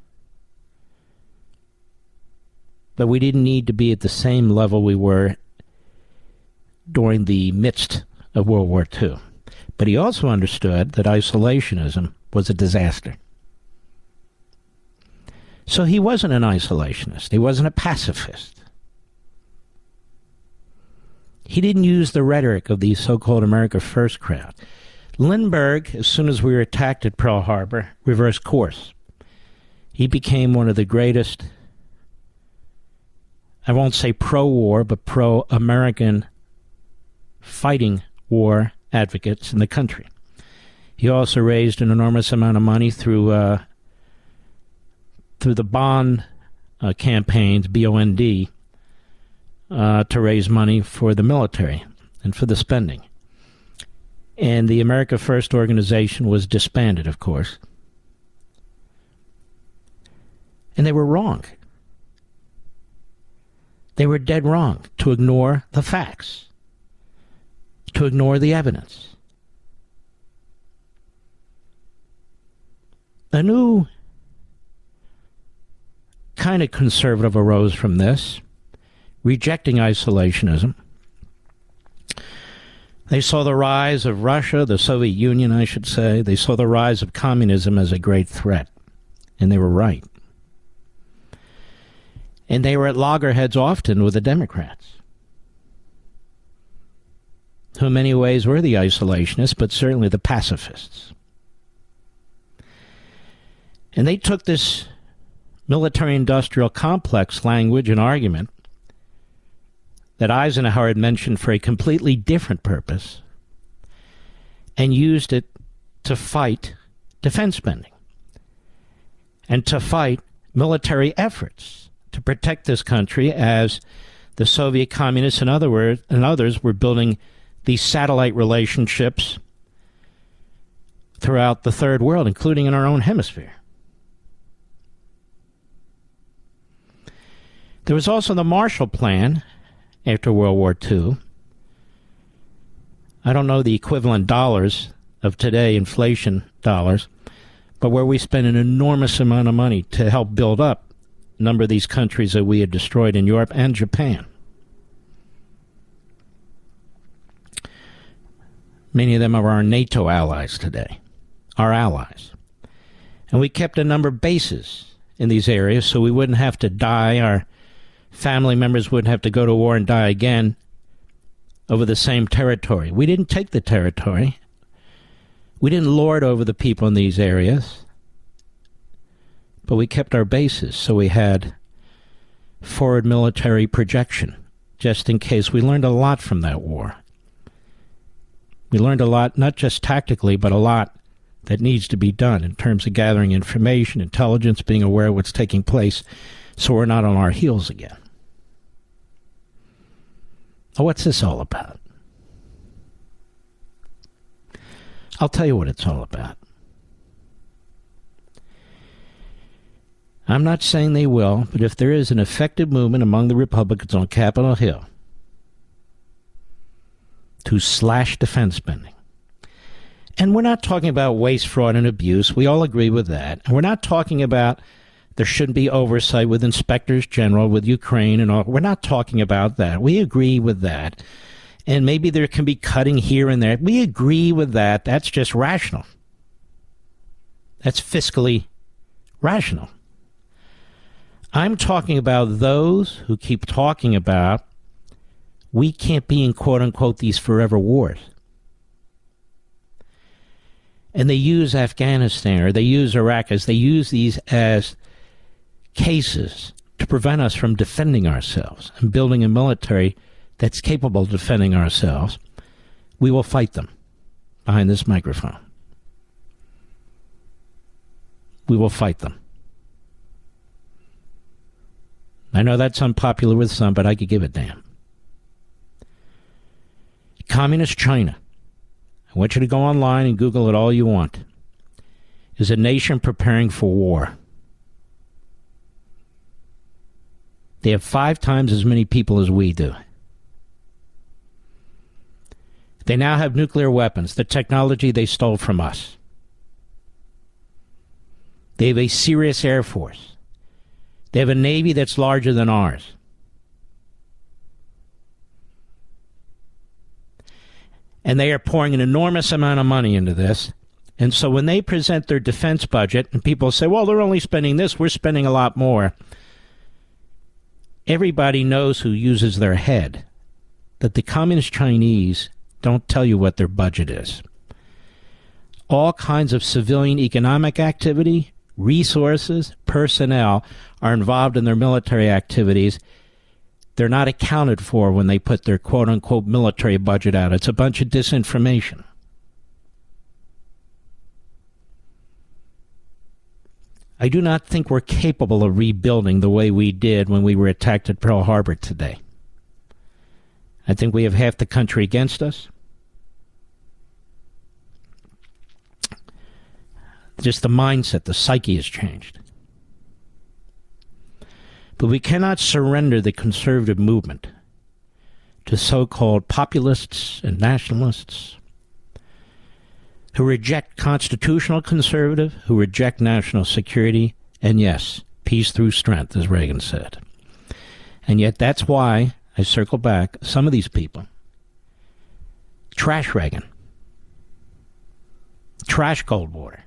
that we didn't need to be at the same level we were during the midst of World War II. But he also understood that isolationism was a disaster. So he wasn't an isolationist. He wasn't a pacifist. He didn't use the rhetoric of the so-called America First crowd. Lindbergh, as soon as we were attacked at Pearl Harbor, reversed course. He became one of the greatest, I won't say pro-war, but pro-American fighting war advocates in the country. He also raised an enormous amount of money through the bond campaigns, BOND, to raise money for the military and for the spending. And the America First organization was disbanded, of course. And they were wrong. They were dead wrong to ignore the facts, to ignore the evidence. A new kind of conservative arose from this, rejecting isolationism. They saw the rise of Russia, the Soviet Union, I should say. They saw the rise of communism as a great threat. And they were right. And they were at loggerheads often with the Democrats, who in many ways were the isolationists, but certainly the pacifists. And they took this military-industrial complex language and argument that Eisenhower had mentioned for a completely different purpose and used it to fight defense spending and to fight military efforts to protect this country as the Soviet communists and others were building these satellite relationships throughout the third world, including in our own hemisphere. There was also the Marshall Plan after World War II. I don't know the equivalent dollars of today, inflation dollars, but where we spent an enormous amount of money to help build up a number of these countries that we had destroyed in Europe and Japan. Many of them are our NATO allies today, our allies. And we kept a number of bases in these areas so we wouldn't have to die, our family members wouldn't have to go to war and die again over the same territory. We didn't take the territory. We didn't lord over the people in these areas, but we kept our bases, so we had forward military projection, just in case. We learned a lot from that war. We learned a lot, not just tactically, but a lot that needs to be done in terms of gathering information, intelligence, being aware of what's taking place, so we're not on our heels again. Now, what's this all about? I'll tell you what it's all about. I'm not saying they will, but if there is an effective movement among the Republicans on Capitol Hill to slash defense spending, and we're not talking about waste, fraud, and abuse. We all agree with that. And we're not talking about there shouldn't be oversight with inspectors general, with Ukraine and all. We're not talking about that. We agree with that. And maybe there can be cutting here and there. We agree with that. That's just rational. That's fiscally rational. I'm talking about those who keep talking about we can't be in, quote unquote, these forever wars. And they use Afghanistan or they use Iraq as they use these as cases to prevent us from defending ourselves and building a military that's capable of defending ourselves. We will fight them behind this microphone. We will fight them. I know that's unpopular with some, but I could give a damn. Communist China, I want you to go online and Google it all you want, is a nation preparing for war. They have 5 times as many people as we do. They now have nuclear weapons, the technology they stole from us. They have a serious air force. They have a navy that's larger than ours. And they are pouring an enormous amount of money into this. And so when they present their defense budget, and people say, well, they're only spending this, we're spending a lot more. Everybody knows who uses their head that the Communist Chinese don't tell you what their budget is. All kinds of civilian economic activity, resources, personnel are involved in their military activities. They're not accounted for when they put their quote-unquote military budget out. It's a bunch of disinformation. I do not think we're capable of rebuilding the way we did when we were attacked at Pearl Harbor today. I think we have half the country against us. Just the mindset, the psyche has changed. But we cannot surrender the conservative movement to so-called populists and nationalists who reject constitutional conservative, who reject national security, and yes, peace through strength, as Reagan said. And yet that's why, I circle back, some of these people trash Reagan, trash Goldwater,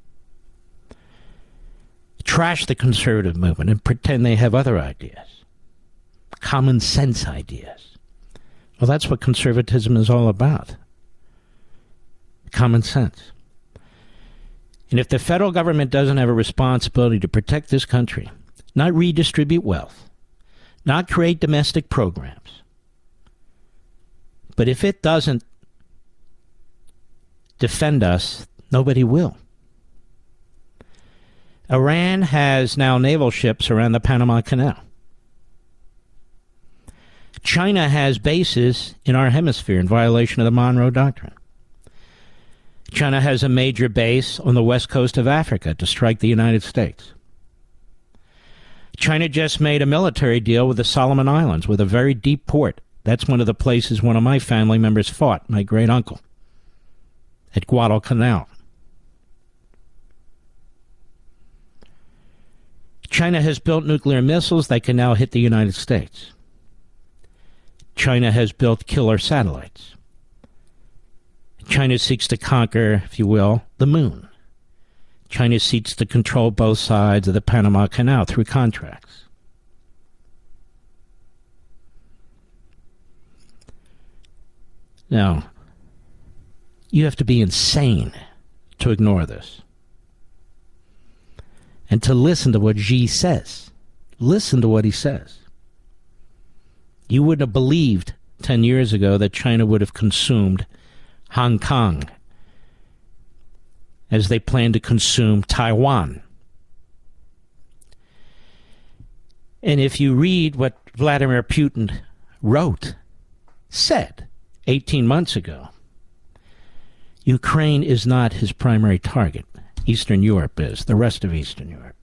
trash the conservative movement and pretend they have other ideas, common sense ideas. Well, that's what conservatism is all about. Common sense. And if the federal government doesn't have a responsibility to protect this country, not redistribute wealth, not create domestic programs, but if it doesn't defend us, nobody will. Iran has now naval ships around the Panama Canal. China has bases in our hemisphere in violation of the Monroe Doctrine. China has a major base on the west coast of Africa to strike the United States. China just made a military deal with the Solomon Islands with a very deep port. That's one of the places one of my family members fought, my great uncle, at Guadalcanal. China has built nuclear missiles that can now hit the United States. China has built killer satellites. China seeks to conquer, if you will, the moon. China seeks to control both sides of the Panama Canal through contracts. Now, you have to be insane to ignore this and to listen to what Xi says. Listen to what he says. You wouldn't have believed 10 years ago that China would have consumed Hong Kong as they plan to consume Taiwan. And if you read what Vladimir Putin said 18 months ago, Ukraine is not his primary target. Eastern Europe is, the rest of Eastern Europe.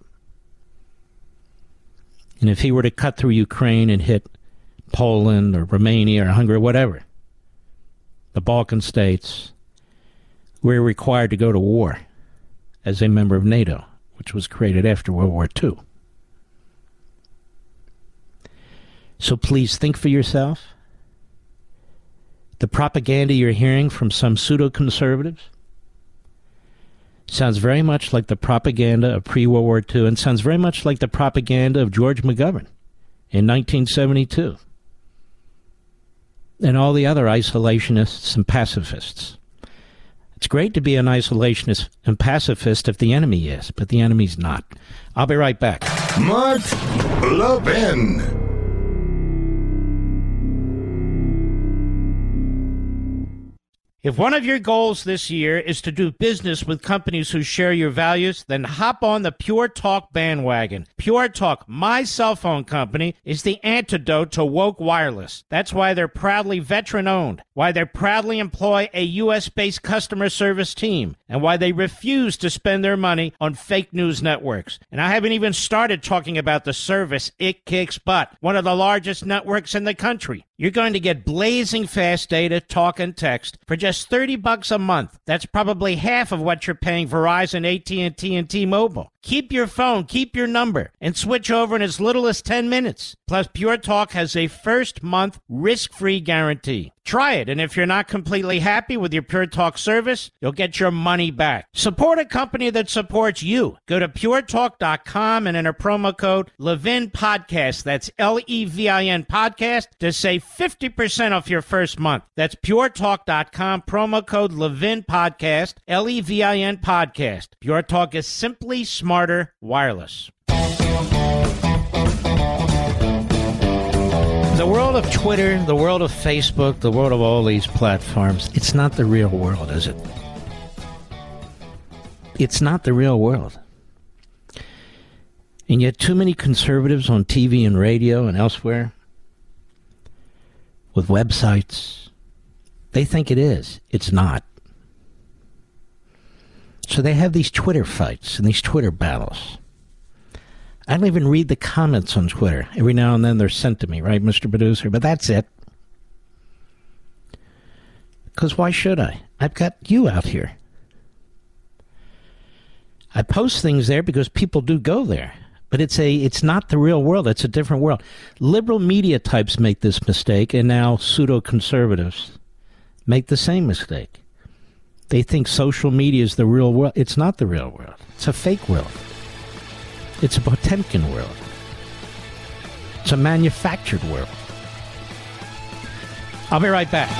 And if he were to cut through Ukraine and hit Poland or Romania or Hungary, whatever, the Balkan states, we're required to go to war as a member of NATO, which was created after World War II. So please think for yourself. The propaganda you're hearing from some pseudo-conservatives sounds very much like the propaganda of pre-World War II and sounds very much like the propaganda of George McGovern in 1972 and all the other isolationists and pacifists. It's great to be an isolationist and pacifist if the enemy is, but the enemy's not. I'll be right back. Mark Levin. If one of your goals this year is to do business with companies who share your values, then hop on the Pure Talk bandwagon. Pure Talk, my cell phone company, is the antidote to woke wireless. That's why they're proudly veteran-owned, why they proudly employ a U.S.-based customer service team, and why they refuse to spend their money on fake news networks. And I haven't even started talking about the service It Kicks Butt, one of the largest networks in the country. You're going to get blazing fast data, talk, and text for just $30 a month. That's probably half of what you're paying Verizon, AT&T, and T-Mobile. Keep your phone, keep your number, and switch over in as little as 10 minutes. Plus, Pure Talk has a first-month risk-free guarantee. Try it, and if you're not completely happy with your Pure Talk service, you'll get your money back. Support a company that supports you. Go to puretalk.com and enter promo code Levin Podcast. That's Levin Podcast to save 50% off your first month. That's puretalk.com, promo code Levin Podcast, Levin Podcast. Pure Talk is simply smarter wireless. The world of Twitter, the world of Facebook, the world of all these platforms, it's not the real world, is it? It's not the real world. And yet too many conservatives on TV and radio and elsewhere with websites, they think it is. It's not. So they have these Twitter fights and these Twitter battles. I don't even read the comments on Twitter. Every now and then they're sent to me, right, Mr. Producer? But that's it. Because why should I? I've got you out here. I post things there because people do go there. But it's not the real world. It's a different world. Liberal media types make this mistake, and now pseudo-conservatives make the same mistake. They think social media is the real world. It's not the real world. It's a fake world. It's a Potemkin world. It's a manufactured world. I'll be right back.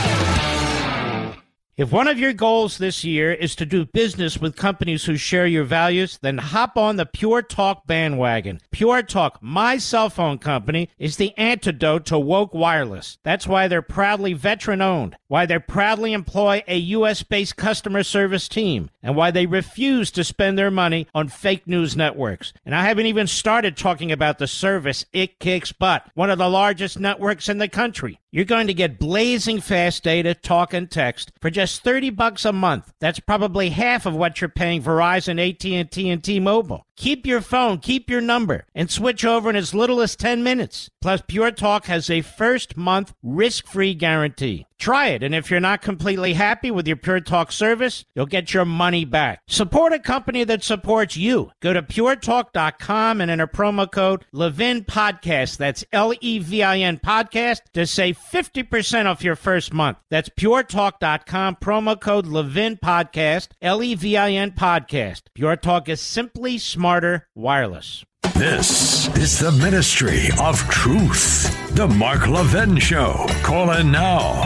If one of your goals this year is to do business with companies who share your values, then hop on the Pure Talk bandwagon. Pure Talk, my cell phone company, is the antidote to woke wireless. That's why they're proudly veteran-owned, why they proudly employ a U.S.-based customer service team, and why they refuse to spend their money on fake news networks. And I haven't even started talking about the service It Kicks Butt, one of the largest networks in the country. You're going to get blazing fast data, talk, and text for just $30 a month. That's probably half of what you're paying Verizon, AT&T, and T-Mobile. Keep your phone, keep your number, and switch over in as little as 10 minutes. Plus, Pure Talk has a first-month risk-free guarantee. Try it, and if you're not completely happy with your Pure Talk service, you'll get your money back. Support a company that supports you. Go to puretalk.com and enter promo code Levin Podcast. That's Levin Podcast to save 50% off your first month. That's puretalk.com, promo code Levin Podcast, Levin Podcast. Pure Talk is simply smarter wireless. This is the Ministry of Truth. The Mark Levin Show. Call in now.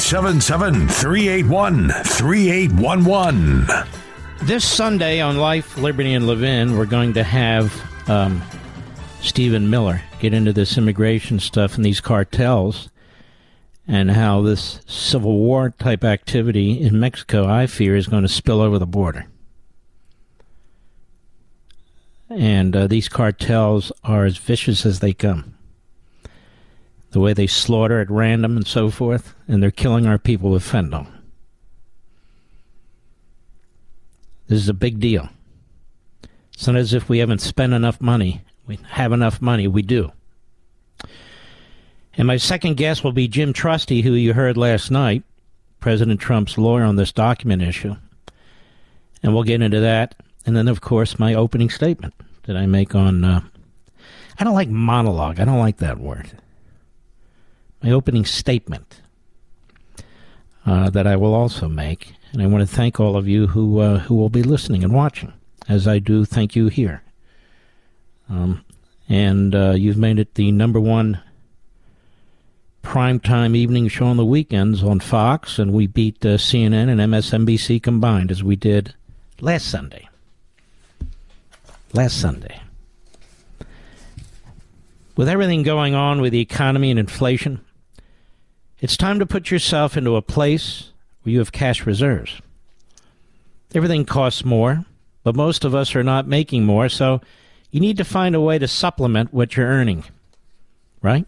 877-381-3811. This Sunday on Life, Liberty, and Levin, we're going to have Stephen Miller get into this immigration stuff and these cartels and how this Civil War type activity in Mexico, I fear, is going to spill over the border. And these cartels are as vicious as they come. The way they slaughter at random and so forth, and they're killing our people with fentanyl. This is a big deal. It's not as if we haven't spent enough money. We have enough money. We do. And my second guest will be Jim Trusty, who you heard last night, President Trump's lawyer on this document issue. And we'll get into that. And then, of course, my opening statement that I make on, I don't like monologue. I don't like that word. My opening statement that I will also make. And I want to thank all of you who will be listening and watching, as I do thank you here. And you've made it the number one primetime evening show on the weekends on Fox, and we beat CNN and MSNBC combined, as we did last Sunday. With everything going on with the economy and inflation, it's time to put yourself into a place where you have cash reserves. Everything costs more, but most of us are not making more, so you need to find a way to supplement what you're earning, right?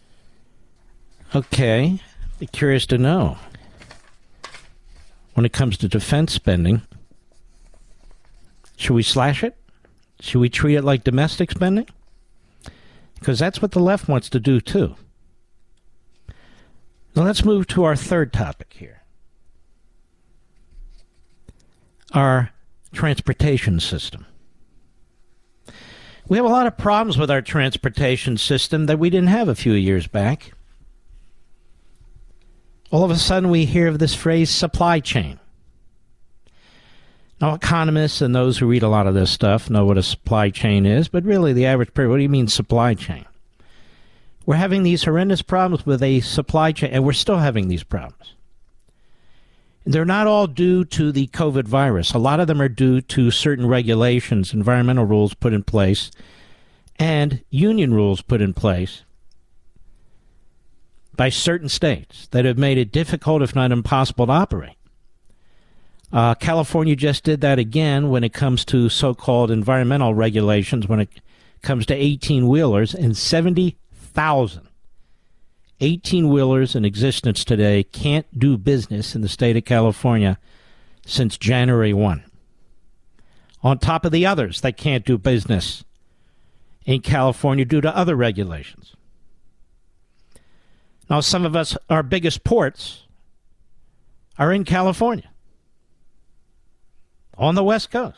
Okay, be curious to know. When it comes to defense spending, should we slash it? Should we treat it like domestic spending? Because that's what the left wants to do, too. Now let's move to our third topic here. Our transportation system. We have a lot of problems with our transportation system that we didn't have a few years back. All of a sudden we hear of this phrase, supply chain. Now, economists and those who read a lot of this stuff know what a supply chain is, but really the average person, what do you mean supply chain? We're having these horrendous problems with a supply chain, and we're still having these problems. They're not all due to the COVID virus. A lot of them are due to certain regulations, environmental rules put in place, and union rules put in place by certain states that have made it difficult, if not impossible, to operate. California just did that again when it comes to so-called environmental regulations, when it comes to 18-wheelers, and 70,000 18-wheelers in existence today can't do business in the state of California since January 1. On top of the others that can't do business in California due to other regulations. Now, some of us, our biggest ports are in California, on the West Coast.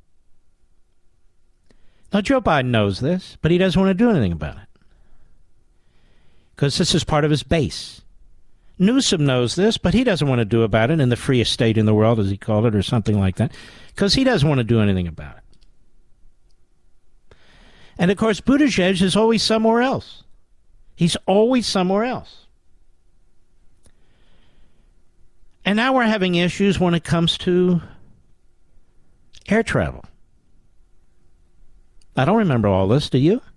Now, Joe Biden knows this, but he doesn't want to do anything about it, because this is part of his base. Newsom knows this, but he doesn't want to do about it in the freest state in the world, as he called it, or something like that, because he doesn't want to do anything about it. And, of course, Buttigieg is always somewhere else. He's always somewhere else. And now we're having issues when it comes to air travel. I don't remember all this, do you?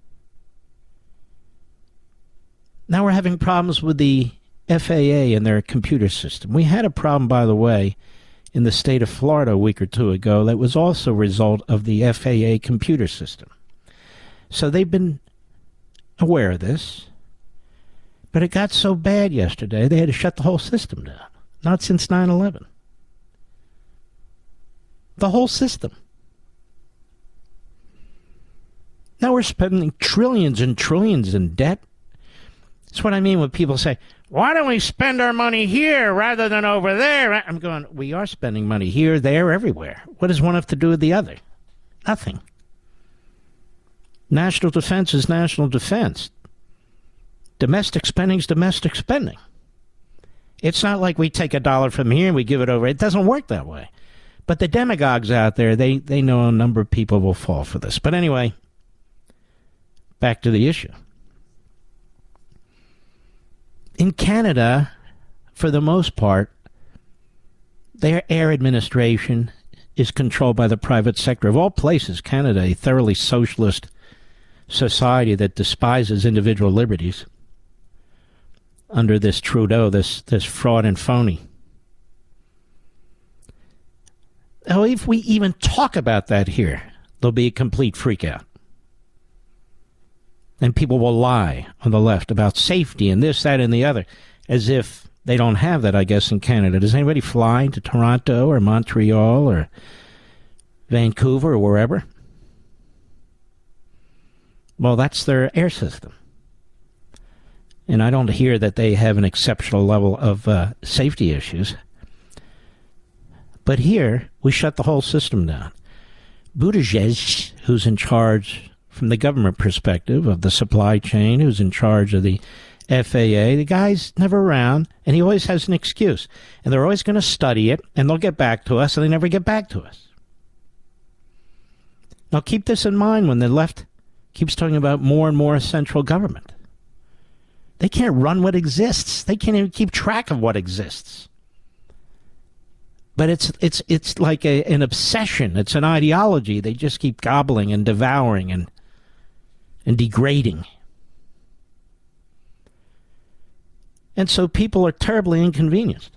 Now we're having problems with the FAA and their computer system. We had a problem, by the way, in the state of Florida a week or two ago that was also a result of the FAA computer system. So they've been aware of this, but it got so bad yesterday they had to shut the whole system down. Not since 9/11. The whole system. Now we're spending trillions and trillions in debt. That's what I mean when people say, why don't we spend our money here rather than over there? I'm going, we are spending money here, there, everywhere. What does one have to do with the other? Nothing. National defense is national defense. Domestic spending is domestic spending. It's not like we take $1 from here and we give it over. It doesn't work that way. But the demagogues out there, they know a number of people will fall for this. But anyway, back to the issue. In Canada, for the most part, their air administration is controlled by the private sector. Of all places, Canada, a thoroughly socialist society that despises individual liberties under this Trudeau, this fraud and phony. Now, if we even talk about that here, there'll be a complete freakout. And people will lie on the left about safety and this, that, and the other, as if they don't have that, I guess, in Canada. Does anybody fly to Toronto or Montreal or Vancouver or wherever? Well, that's their air system. And I don't hear that they have an exceptional level of safety issues. But here, we shut the whole system down. Buttigieg, who's in charge from the government perspective of the supply chain, who's in charge of the FAA, the guy's never around, and he always has an excuse. And they're always going to study it, and they'll get back to us, and they never get back to us. Now, keep this in mind when the left keeps talking about more and more central government. They can't run what exists. They can't even keep track of what exists. But it's like an obsession. It's an ideology. They just keep gobbling and devouring and degrading. And so people are terribly inconvenienced.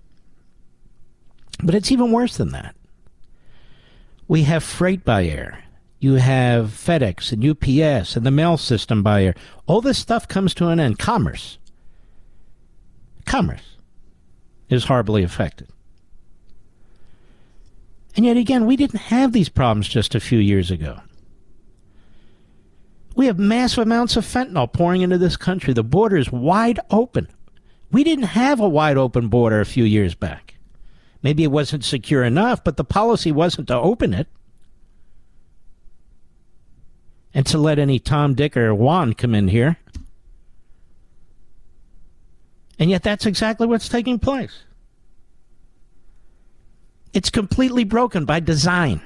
But it's even worse than that. We have freight by air. You have FedEx and UPS and the mail system by air. All this stuff comes to an end. Commerce is horribly affected. And yet again, we didn't have these problems just a few years ago. We have massive amounts of fentanyl pouring into this country. The border is wide open. We didn't have a wide open border a few years back. Maybe it wasn't secure enough, but the policy wasn't to open it and to let any Tom, Dick, or Juan come in here. And yet that's exactly what's taking place. It's completely broken by design.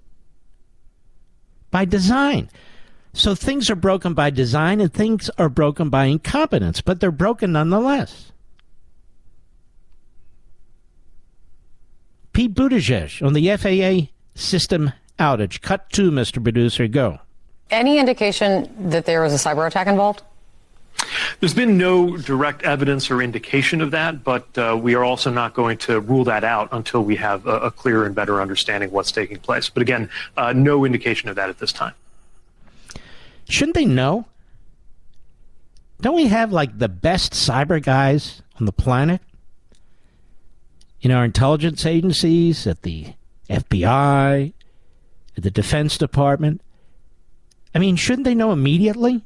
By design. So things are broken by design and things are broken by incompetence, but they're broken nonetheless. Pete Buttigieg on the FAA system outage. Cut 2, Mr. Producer, go. Any indication that there was a cyber attack involved? There's been no direct evidence or indication of that, but we are also not going to rule that out until we have a clearer and better understanding of what's taking place. But again, no indication of that at this time. Shouldn't they know? Don't we have, like, the best cyber guys on the planet? In our intelligence agencies, at the FBI, at the Defense Department? I mean, shouldn't they know immediately?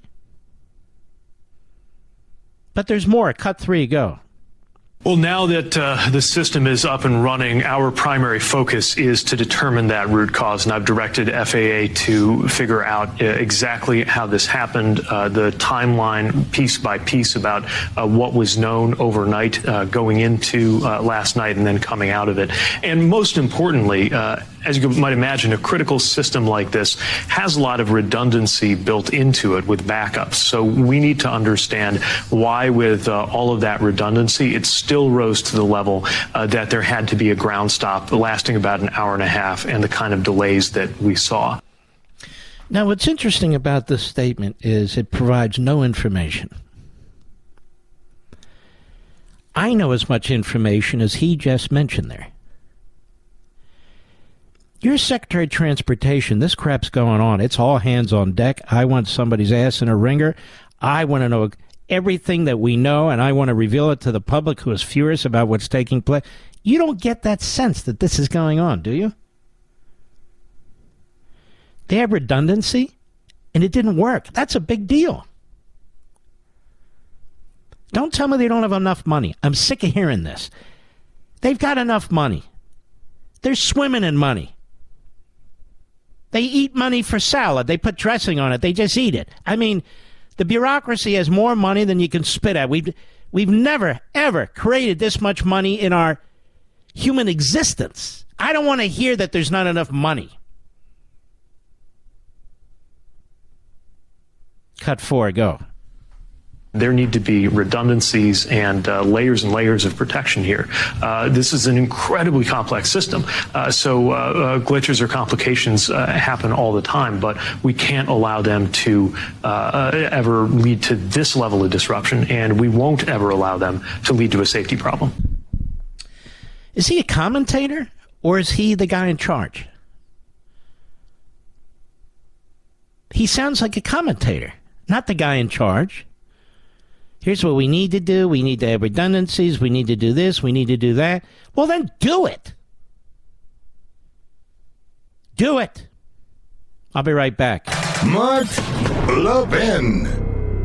But there's more. Cut 3, go. Well, now that the system is up and running, our primary focus is to determine that root cause, and I've directed FAA to figure out exactly how this happened, the timeline piece by piece about what was known overnight going into last night and then coming out of it. And most importantly, as you might imagine, a critical system like this has a lot of redundancy built into it with backups. So we need to understand why, with all of that redundancy, it still rose to the level that there had to be a ground stop lasting about an hour and a half and the kind of delays that we saw. Now, what's interesting about this statement is it provides no information. I know as much information as he just mentioned there. You're Secretary of Transportation. This crap's going on. It's all hands on deck. I want somebody's ass in a ringer. I want to know everything that we know, and I want to reveal it to the public who is furious about what's taking place. You don't get that sense that this is going on, do you? They have redundancy, and it didn't work. That's a big deal. Don't tell me they don't have enough money. I'm sick of hearing this. They've got enough money. They're swimming in money. They eat money for salad. They put dressing on it. They just eat it. I mean, the bureaucracy has more money than you can spit at. We've never, ever created this much money in our human existence. I don't want to hear that there's not enough money. Cut 4, go. There need to be redundancies and layers of protection here. This is an incredibly complex system, so glitches or complications happen all the time, but we can't allow them to ever lead to this level of disruption, and we won't ever allow them to lead to a safety problem. Is he a commentator, or is he the guy in charge? He sounds like a commentator, not the guy in charge. Here's what we need to do. We need to have redundancies. We need to do this. We need to do that. Well, then do it. Do it. I'll be right back. Mark Levin.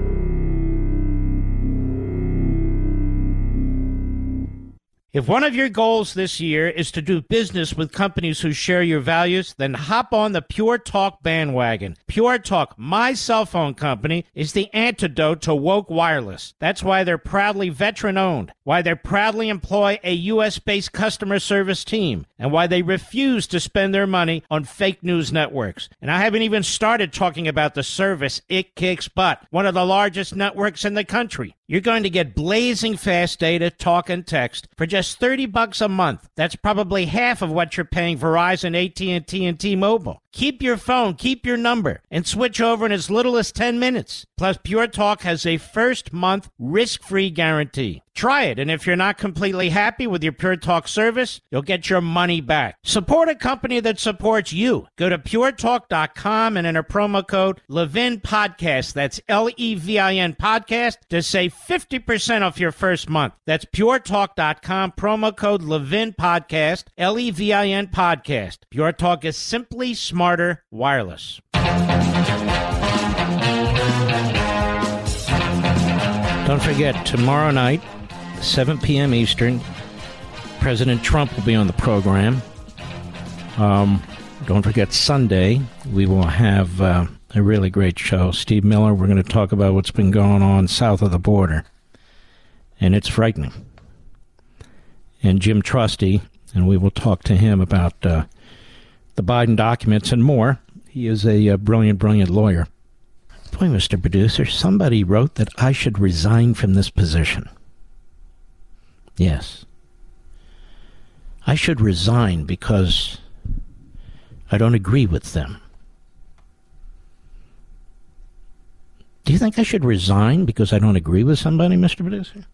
If one of your goals this year is to do business with companies who share your values, then hop on the Pure Talk bandwagon. Pure Talk, my cell phone company, is the antidote to woke wireless. That's why they're proudly veteran-owned, why they proudly employ a U.S.-based customer service team, and why they refuse to spend their money on fake news networks. And I haven't even started talking about the service it kicks butt, one of the largest networks in the country. You're going to get blazing fast data, talk, and text for just $30 a month. That's probably half of what you're paying Verizon, AT&T, and T-Mobile. Keep your phone, keep your number, and switch over in as little as 10 minutes. Plus, Pure Talk has a first-month risk-free guarantee. Try it, and if you're not completely happy with your Pure Talk service, you'll get your money back. Support a company that supports you. Go to puretalk.com and enter promo code Levin Podcast. That's Levin Podcast to save 50% off your first month. That's puretalk.com, promo code Levin Podcast, Levin Podcast. Pure Talk is simply smarter wireless. Don't forget, tomorrow night, 7 p.m. Eastern, President Trump will be on the program. Don't forget, Sunday, we will have a really great show. Steve Miller, we're going to talk about what's been going on south of the border. And it's frightening. And Jim Trusty, and we will talk to him about the Biden documents and more. He is a brilliant, brilliant lawyer. Boy, Mr. Producer, somebody wrote that I should resign from this position. Yes. I should resign because I don't agree with them. Do you think I should resign because I don't agree with somebody, Mr. Producer?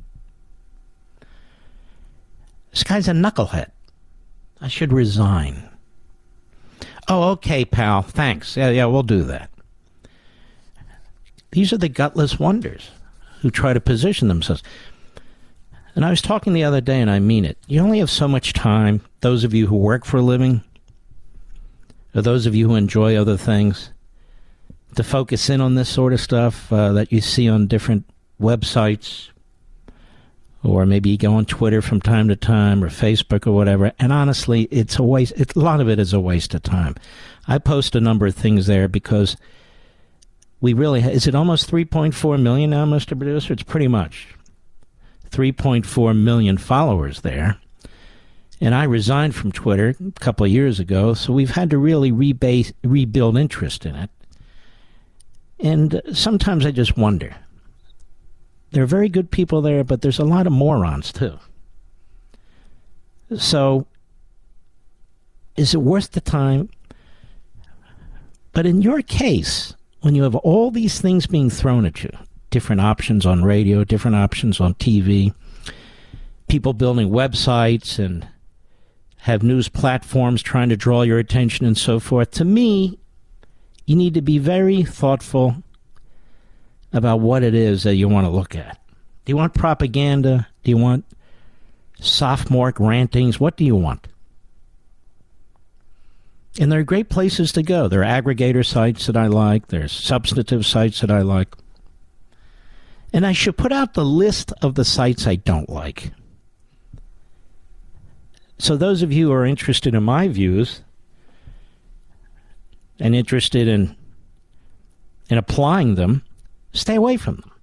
This guy's a knucklehead. I should resign. Oh, okay, pal. Thanks. Yeah, we'll do that. These are the gutless wonders who try to position themselves. And I was talking the other day, and I mean it. You only have so much time, those of you who work for a living, or those of you who enjoy other things, to focus in on this sort of stuff that you see on different websites, or maybe you go on Twitter from time to time, or Facebook or whatever. And honestly, it's a waste. A lot of it is a waste of time. I post a number of things there because we really is it almost 3.4 million now, Mr. Producer? It's pretty much 3.4 million followers there. And I resigned from Twitter a couple of years ago, so we've had to really rebuild interest in it. And sometimes I just wonder. There are very good people there, but there's a lot of morons, too. So, is it worth the time? But in your case, when you have all these things being thrown at you, different options on radio, different options on TV, people building websites and have news platforms trying to draw your attention and so forth, to me, you need to be very thoughtful about what it is that you want to look at. Do you want propaganda? Do you want sophomoric rantings? What do you want? And there are great places to go. There are aggregator sites that I like. There's substantive sites that I like. And I should put out the list of the sites I don't like. So those of you who are interested in my views and interested in applying them, stay away from them.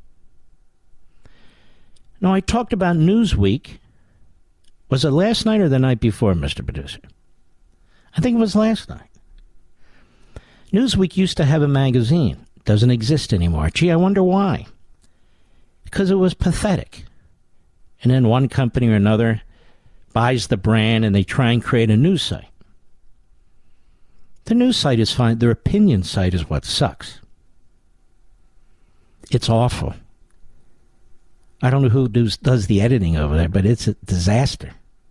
Now, I talked about Newsweek. Was it last night or the night before, Mr. Producer? I think it was last night. Newsweek used to have a magazine. Doesn't exist anymore. Gee, I wonder why. Because it was pathetic. And then one company or another buys the brand and they try and create a news site. The news site is fine. Their opinion site is what sucks. It's awful. I don't know who does the editing over there, but it's a disaster.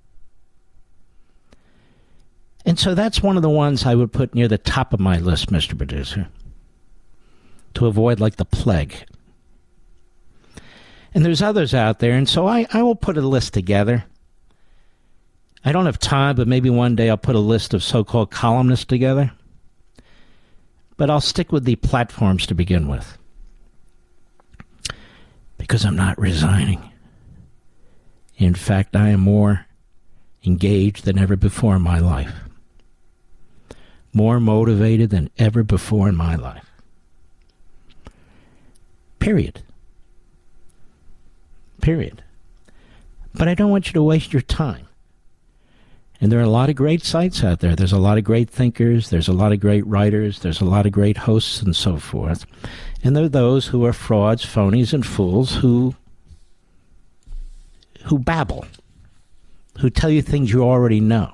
And so that's one of the ones I would put near the top of my list, Mr. Producer, to avoid like the plague. And there's others out there, and so I will put a list together. I don't have time, but maybe one day I'll put a list of so-called columnists together. But I'll stick with the platforms to begin with. Because I'm not resigning. In fact, I am more engaged than ever before in my life. More motivated than ever before in my life. Period. But I don't want you to waste your time. And there are a lot of great sites out there. There's a lot of great thinkers. There's a lot of great writers. There's a lot of great hosts and so forth. And there are those who are frauds, phonies, and fools who babble, who tell you things you already know.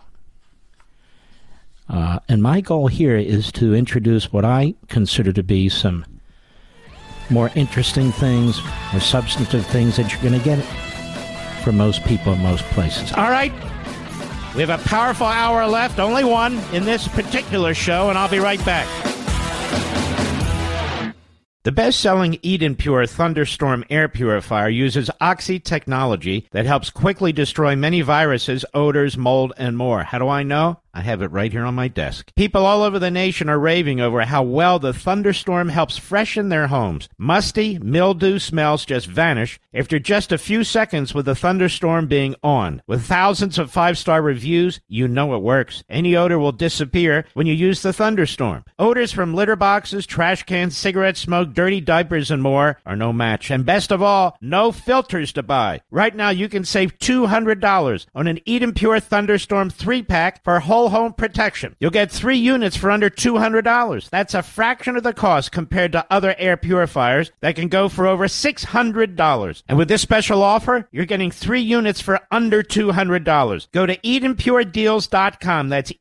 And my goal here is to introduce what I consider to be some more interesting things, more substantive things that you're going to get from most people in most places. All right. We have a powerful hour left, only one in this particular show, and I'll be right back. The best-selling Eden Pure Thunderstorm air purifier uses Oxy technology that helps quickly destroy many viruses, odors, mold, and more. How do I know? I have it right here on my desk. People all over the nation are raving over how well the Thunderstorm helps freshen their homes. Musty, mildew smells just vanish after just a few seconds with the Thunderstorm being on. With thousands of 5-star reviews, you know it works. Any odor will disappear when you use the Thunderstorm. Odors from litter boxes, trash cans, cigarette smoke, dirty diapers, and more are no match. And best of all, no filters to buy. Right now, you can save $200 on an Eden Pure Thunderstorm 3-pack for whole home protection. You'll get 3 units for under $200. That's a fraction of the cost compared to other air purifiers that can go for over $600. And with this special offer, you're getting 3 units for under $200. Go to EdenPureDeals.com. That's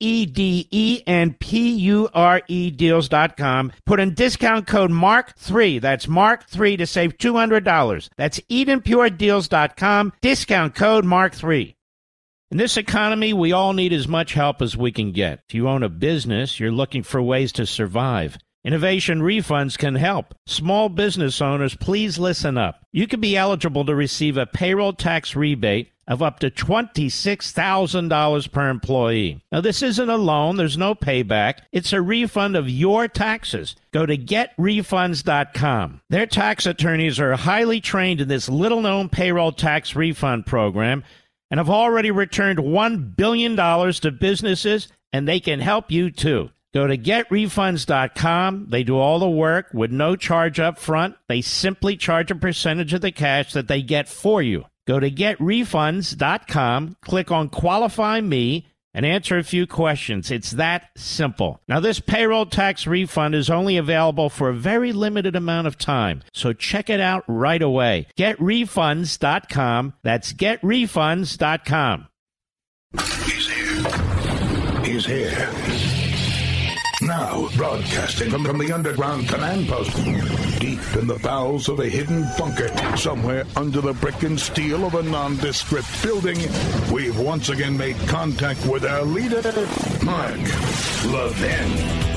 EDENPURE Deals.com. Put in discount code MARK3. That's MARK3 to save $200. That's EdenPureDeals.com. Discount code MARK3. In this economy, we all need as much help as we can get. If you own a business, you're looking for ways to survive. Innovation Refunds can help. Small business owners, please listen up. You could be eligible to receive a payroll tax rebate of up to $26,000 per employee. Now, this isn't a loan. There's no payback. It's a refund of your taxes. Go to GetRefunds.com. Their tax attorneys are highly trained in this little-known payroll tax refund program and have already returned $1 billion to businesses, and they can help you too. Go to GetRefunds.com. They do all the work with no charge up front. They simply charge a percentage of the cash that they get for you. Go to GetRefunds.com, click on Qualify Me, and answer a few questions. It's that simple. Now, this payroll tax refund is only available for a very limited amount of time, so check it out right away. GetRefunds.com. That's GetRefunds.com. He's here. He's here. Now, broadcasting from the underground command post, deep in the bowels of a hidden bunker, somewhere under the brick and steel of a nondescript building, we've once again made contact with our leader, Mark Levin.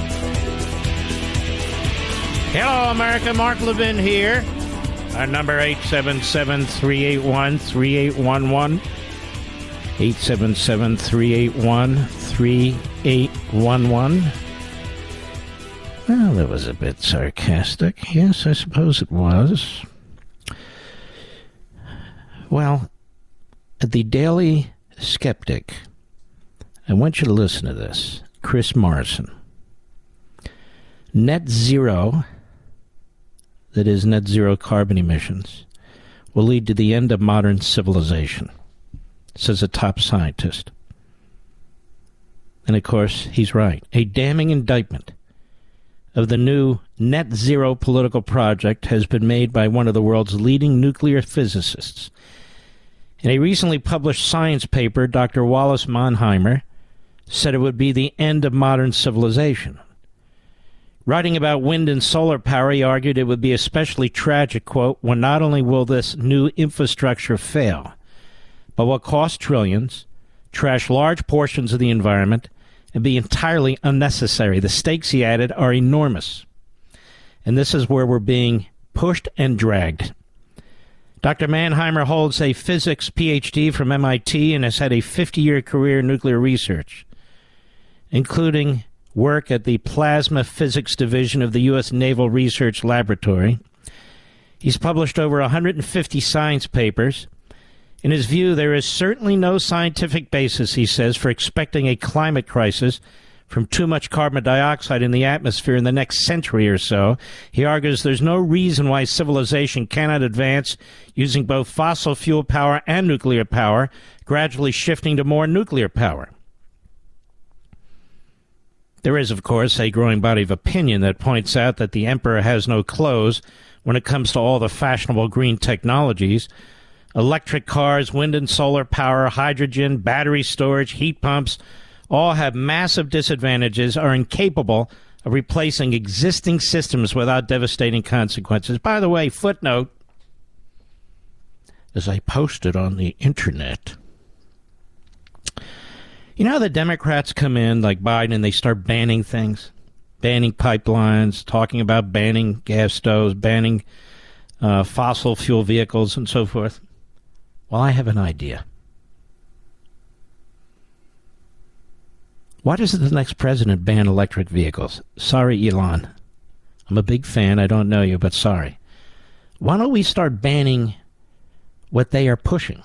Hello, America. Mark Levin here. Our number 877-381-3811. 877-381-3811. 3811. Well, that was a bit sarcastic. Yes, I suppose it was. Well, at the Daily Skeptic, I want you to listen to this. Chris Morrison. Net zero, that is net zero carbon emissions, will lead to the end of modern civilization, says a top scientist. And of course, he's right. A damning indictment of the new net zero political project has been made by one of the world's leading nuclear physicists. In a recently published science paper, Dr. Wallace Mannheimer said it would be the end of modern civilization. Writing about wind and solar power, he argued it would be especially tragic, quote, when not only will this new infrastructure fail, but will cost trillions, trash large portions of the environment, and be entirely unnecessary. The stakes, he added, are enormous. And this is where we're being pushed and dragged. Dr. Mannheimer holds a physics PhD from MIT and has had a 50-year career in nuclear research, including work at the Plasma Physics Division of the U.S. Naval Research Laboratory. He's published over 150 science papers. In his view, there is certainly no scientific basis, he says, for expecting a climate crisis from too much carbon dioxide in the atmosphere in the next century or so. He argues there's no reason why civilization cannot advance using both fossil fuel power and nuclear power, gradually shifting to more nuclear power. There is, of course, a growing body of opinion that points out that the emperor has no clothes when it comes to all the fashionable green technologies. Electric cars, wind and solar power, hydrogen, battery storage, heat pumps, all have massive disadvantages, are incapable of replacing existing systems without devastating consequences. By the way, footnote, as I posted on the internet, you know how the Democrats come in, like Biden, and they start banning things? Banning pipelines, talking about banning gas stoves, banning fossil fuel vehicles, and so forth. Well, I have an idea. Why doesn't the next president ban electric vehicles? Sorry, Elon. I'm a big fan. I don't know you, but sorry. Why don't we start banning what they are pushing?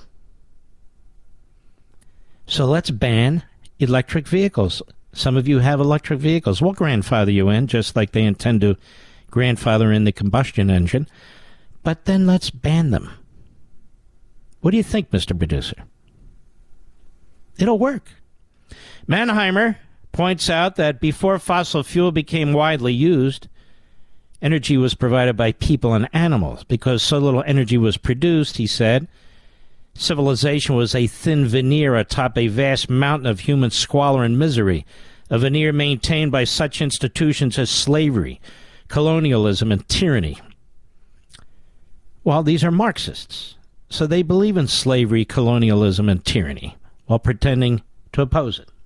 So let's ban electric vehicles. Some of you have electric vehicles. We'll grandfather you in, just like they intend to grandfather in the combustion engine. But then let's ban them. What do you think, Mr. Producer? It'll work. Mannheimer points out that before fossil fuel became widely used, energy was provided by people and animals. Because so little energy was produced, he said, civilization was a thin veneer atop a vast mountain of human squalor and misery, a veneer maintained by such institutions as slavery, colonialism, and tyranny. Well, these are Marxists, so they believe in slavery, colonialism, and tyranny, while pretending to oppose it.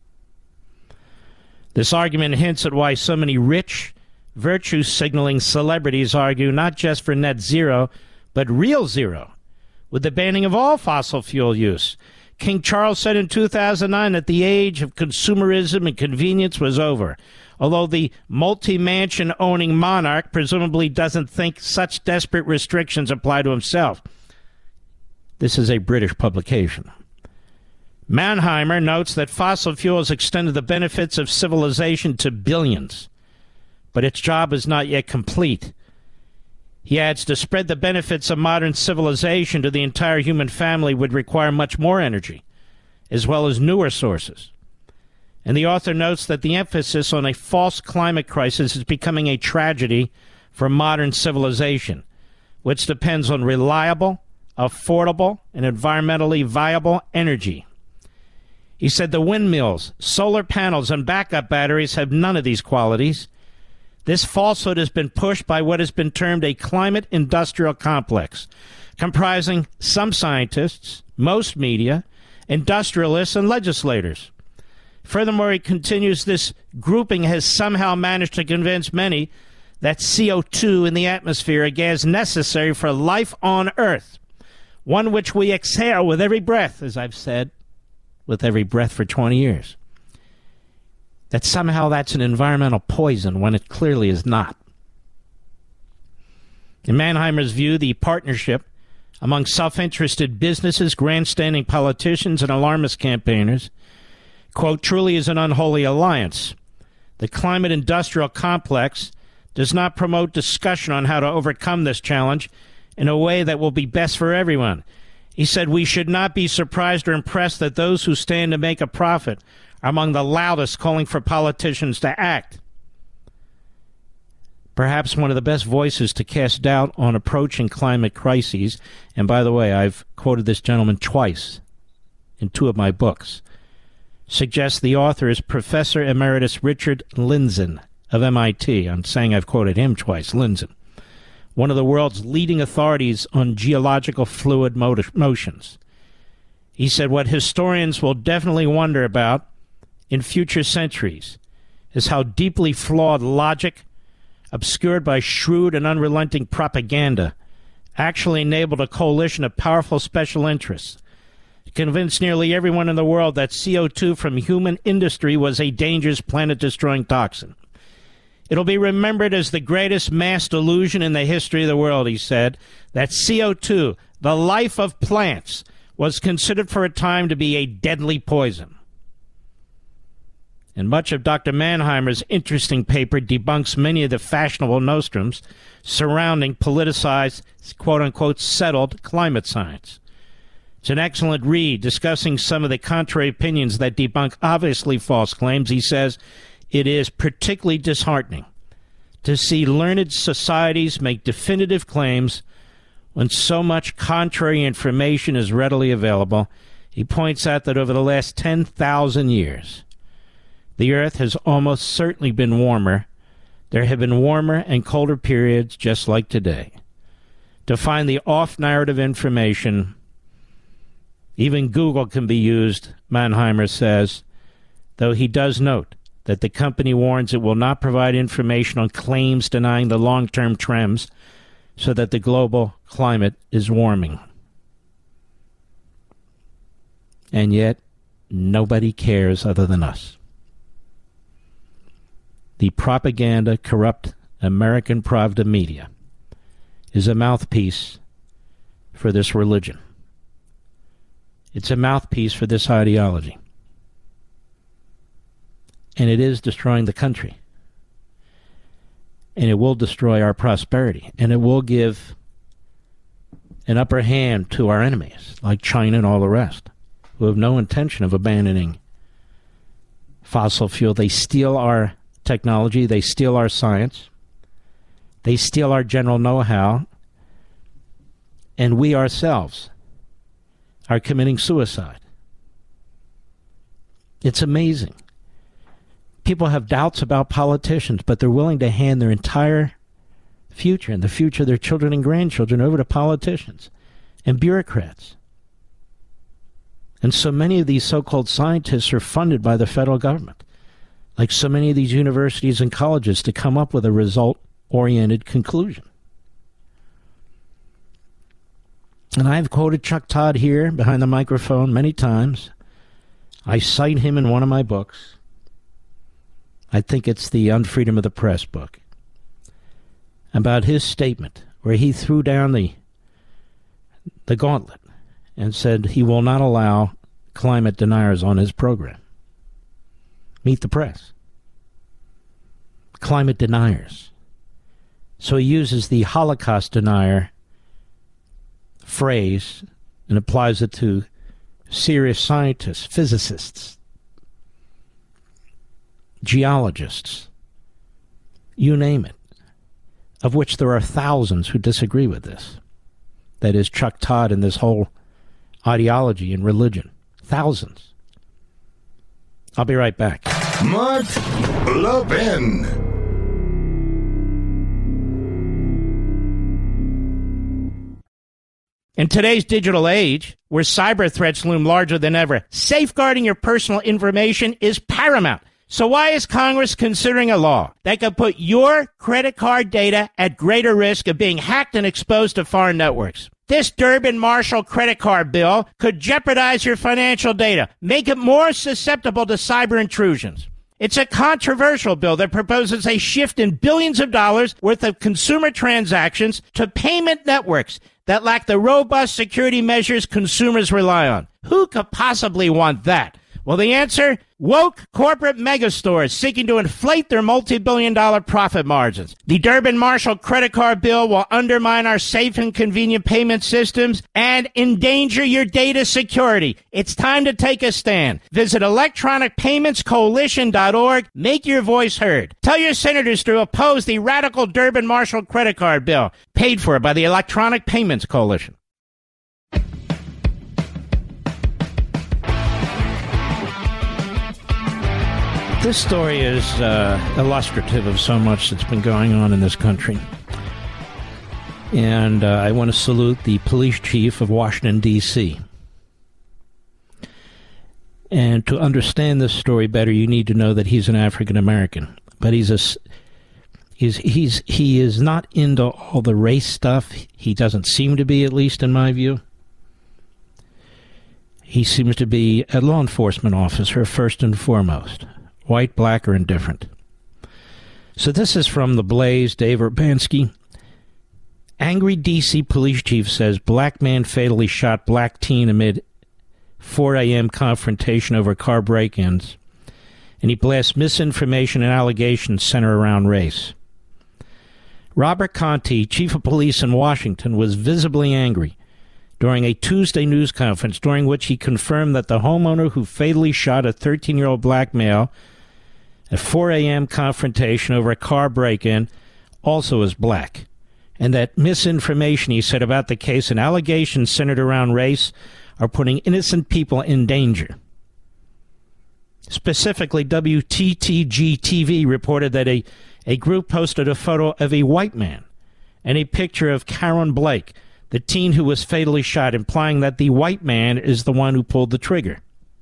This argument hints at why so many rich, virtue-signaling celebrities argue not just for net zero, but real zero, with the banning of all fossil fuel use. King Charles said in 2009 that the age of consumerism and convenience was over, although the multi-mansion owning monarch presumably doesn't think such desperate restrictions apply to himself. This is a British publication. Mannheimer notes that fossil fuels extended the benefits of civilization to billions, but its job is not yet complete. He adds, to spread the benefits of modern civilization to the entire human family would require much more energy, as well as newer sources. And the author notes that the emphasis on a false climate crisis is becoming a tragedy for modern civilization, which depends on reliable, affordable, and environmentally viable energy. He said the windmills, solar panels, and backup batteries have none of these qualities. This falsehood has been pushed by what has been termed a climate industrial complex, comprising some scientists, most media, industrialists, and legislators. Furthermore, he continues, this grouping has somehow managed to convince many that CO2 in the atmosphere, a gas necessary for life on Earth, one which we exhale with every breath, as I've said, with every breath for 20 years, that somehow that's an environmental poison when it clearly is not. In Mannheimer's view, the partnership among self-interested businesses, grandstanding politicians, and alarmist campaigners, quote, truly is an unholy alliance. The climate-industrial complex does not promote discussion on how to overcome this challenge in a way that will be best for everyone. He said, we should not be surprised or impressed that those who stand to make a profit are among the loudest calling for politicians to act. Perhaps one of the best voices to cast doubt on approaching climate crises, and by the way, I've quoted this gentleman twice in 2 of my books, suggests the author is Professor Emeritus Richard Lindzen of MIT. I'm saying I've quoted him twice, Lindzen, one of the world's leading authorities on geological fluid motions. He said what historians will definitely wonder about in future centuries is how deeply flawed logic, obscured by shrewd and unrelenting propaganda, actually enabled a coalition of powerful special interests to convince nearly everyone in the world that CO2 from human industry was a dangerous planet-destroying toxin. It'll be remembered as the greatest mass delusion in the history of the world, he said, that CO2, the life of plants, was considered for a time to be a deadly poison. And much of Dr. Mannheimer's interesting paper debunks many of the fashionable nostrums surrounding politicized, quote-unquote, settled climate science. It's an excellent read discussing some of the contrary opinions that debunk obviously false claims. He says it is particularly disheartening to see learned societies make definitive claims when so much contrary information is readily available. He points out that over the last 10,000 years, the Earth has almost certainly been warmer. There have been warmer and colder periods just like today. To find the off-narrative information, even Google can be used, Mannheimer says, though he does note that the company warns it will not provide information on claims denying the long-term trends so that the global climate is warming. And yet, nobody cares other than us. The propaganda, corrupt American Pravda media is a mouthpiece for this religion. It's a mouthpiece for this ideology. And it is destroying the country. And it will destroy our prosperity. And it will give an upper hand to our enemies, like China and all the rest, who have no intention of abandoning fossil fuel. They steal our technology. They steal our science. They steal our general know-how. And we ourselves are committing suicide. It's amazing. People have doubts about politicians, but they're willing to hand their entire future and the future of their children and grandchildren over to politicians and bureaucrats. And so many of these so-called scientists are funded by the federal government, like so many of these universities and colleges, to come up with a result-oriented conclusion. And I've quoted Chuck Todd here behind the microphone many times. I cite him in one of my books. I think it's the Unfreedom of the Press book, about his statement where he threw down the gauntlet and said he will not allow climate deniers on his program. Meet the Press. Climate deniers. So he uses the Holocaust denier phrase and applies it to serious scientists, physicists, geologists, you name it, of which there are thousands who disagree with this. That is Chuck Todd and this whole ideology and religion. Thousands. I'll be right back. Mark Levin. In today's digital age, where cyber threats loom larger than ever, safeguarding your personal information is paramount. So why is Congress considering a law that could put your credit card data at greater risk of being hacked and exposed to foreign networks? This Durbin-Marshall credit card bill could jeopardize your financial data, make it more susceptible to cyber intrusions. It's a controversial bill that proposes a shift in billions of dollars worth of consumer transactions to payment networks that lack the robust security measures consumers rely on. Who could possibly want that? Well, the answer? Woke corporate megastores seeking to inflate their multi-billion-dollar profit margins. The Durbin-Marshall credit card bill will undermine our safe and convenient payment systems and endanger your data security. It's time to take a stand. Visit electronicpaymentscoalition.org. Make your voice heard. Tell your senators to oppose the radical Durbin-Marshall credit card bill, paid for by the Electronic Payments Coalition. This story is illustrative of so much that's been going on in this country. And I want to salute the police chief of Washington, D.C. And to understand this story better, you need to know that he's an African American. But he is not into all the race stuff. He doesn't seem to be, at least in my view. He seems to be a law enforcement officer first and foremost. White, black, or indifferent. So this is from The Blaze, Dave Urbanski. Angry D.C. police chief says black man fatally shot black teen amid 4 a.m. confrontation over car break-ins. And he blasts misinformation and allegations center around race. Robert Conti, chief of police in Washington, was visibly angry during a Tuesday news conference during which he confirmed that the homeowner who fatally shot a 13-year-old black male at 4 a.m. confrontation over a car break-in also is black, and that misinformation, he said, about the case and allegations centered around race are putting innocent people in danger. Specifically, WTTG-TV reported that a group posted a photo of a white man and a picture of Karen Blake, the teen who was fatally shot, implying that the white man is the one who pulled the trigger.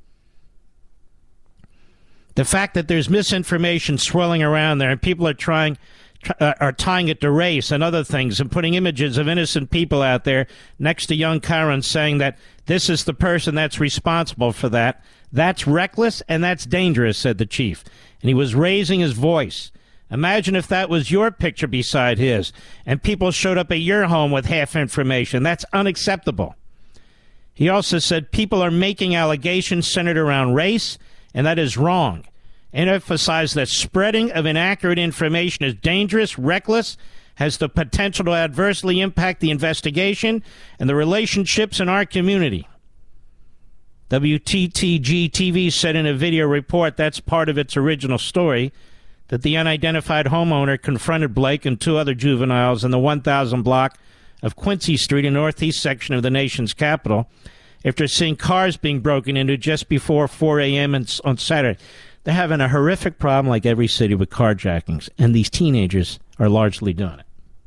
The fact that there's misinformation swirling around there and people are tying it to race and other things and putting images of innocent people out there next to young Karen saying that this is the person that's responsible for that, that's reckless and that's dangerous, said the chief. And he was raising his voice. Imagine if that was your picture beside his and people showed up at your home with half information. That's unacceptable. He also said people are making allegations centered around race, and that is wrong, and emphasized that spreading of inaccurate information is dangerous, reckless, has the potential to adversely impact the investigation and the relationships in our community. WTTG-TV said in a video report that's part of its original story that the unidentified homeowner confronted Blake and two other juveniles in the 1000 block of Quincy Street in the northeast section of the nation's capital after seeing cars being broken into just before 4 a.m. on Saturday. They're having a horrific problem like every city with carjackings, and these teenagers are largely doing it.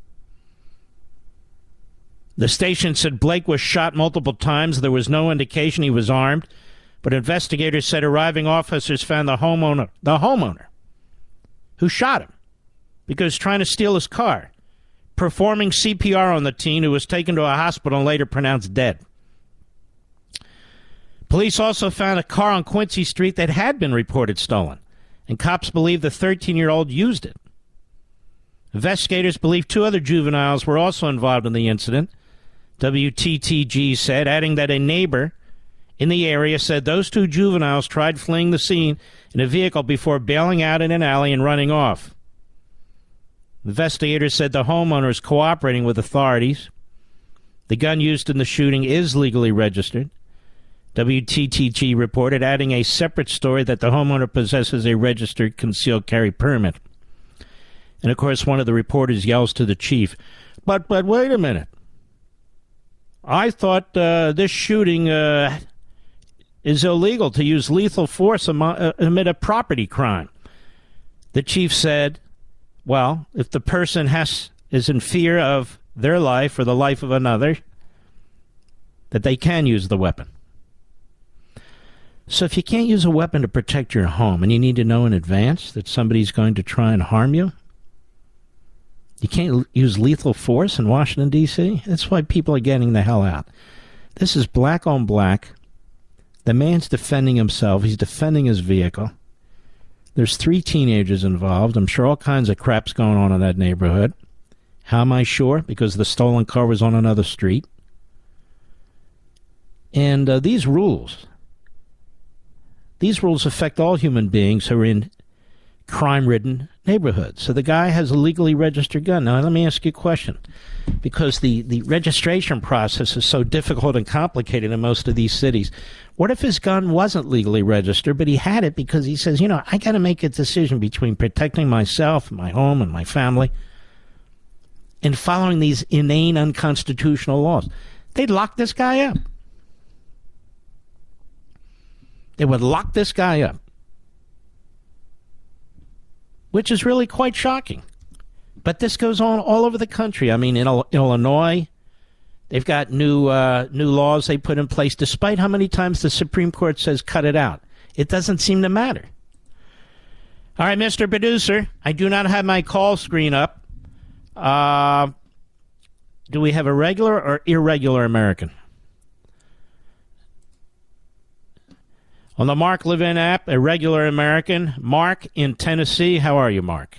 The station said Blake was shot multiple times. There was no indication he was armed, but investigators said arriving officers found the homeowner who shot him because trying to steal his car, performing CPR on the teen who was taken to a hospital and later pronounced dead. Police also found a car on Quincy Street that had been reported stolen, and cops believe the 13-year-old used it. Investigators believe two other juveniles were also involved in the incident, WTTG said, adding that a neighbor in the area said those two juveniles tried fleeing the scene in a vehicle before bailing out in an alley and running off. Investigators said the homeowner is cooperating with authorities. The gun used in the shooting is legally registered. WTTG reported, adding a separate story that the homeowner possesses a registered concealed carry permit. And, of course, one of the reporters yells to the chief, But wait a minute. I thought this shooting is illegal to use lethal force amid a property crime. The chief said, well, if the person is in fear of their life or the life of another, that they can use the weapon. So if you can't use a weapon to protect your home and you need to know in advance that somebody's going to try and harm you, you can't use lethal force in Washington, D.C.? That's why people are getting the hell out. This is black on black. The man's defending himself. He's defending his vehicle. There's 3 teenagers involved. I'm sure all kinds of crap's going on in that neighborhood. How am I sure? Because the stolen car was on another street. And these rules affect all human beings who are in crime-ridden neighborhoods. So the guy has a legally registered gun. Now, let me ask you a question. Because the registration process is so difficult and complicated in most of these cities, what if his gun wasn't legally registered, but he had it because he says, I got to make a decision between protecting myself, my home, and my family, and following these inane, unconstitutional laws? They'd lock this guy up. They would lock this guy up, which is really quite shocking. But this goes on all over the country. I mean, in Illinois, they've got new laws they put in place, despite how many times the Supreme Court says cut it out. It doesn't seem to matter. All right, Mr. Producer, I do not have my call screen up. Do we have a regular or irregular American? On the Mark Levin app, a regular American. Mark in Tennessee. How are you, Mark?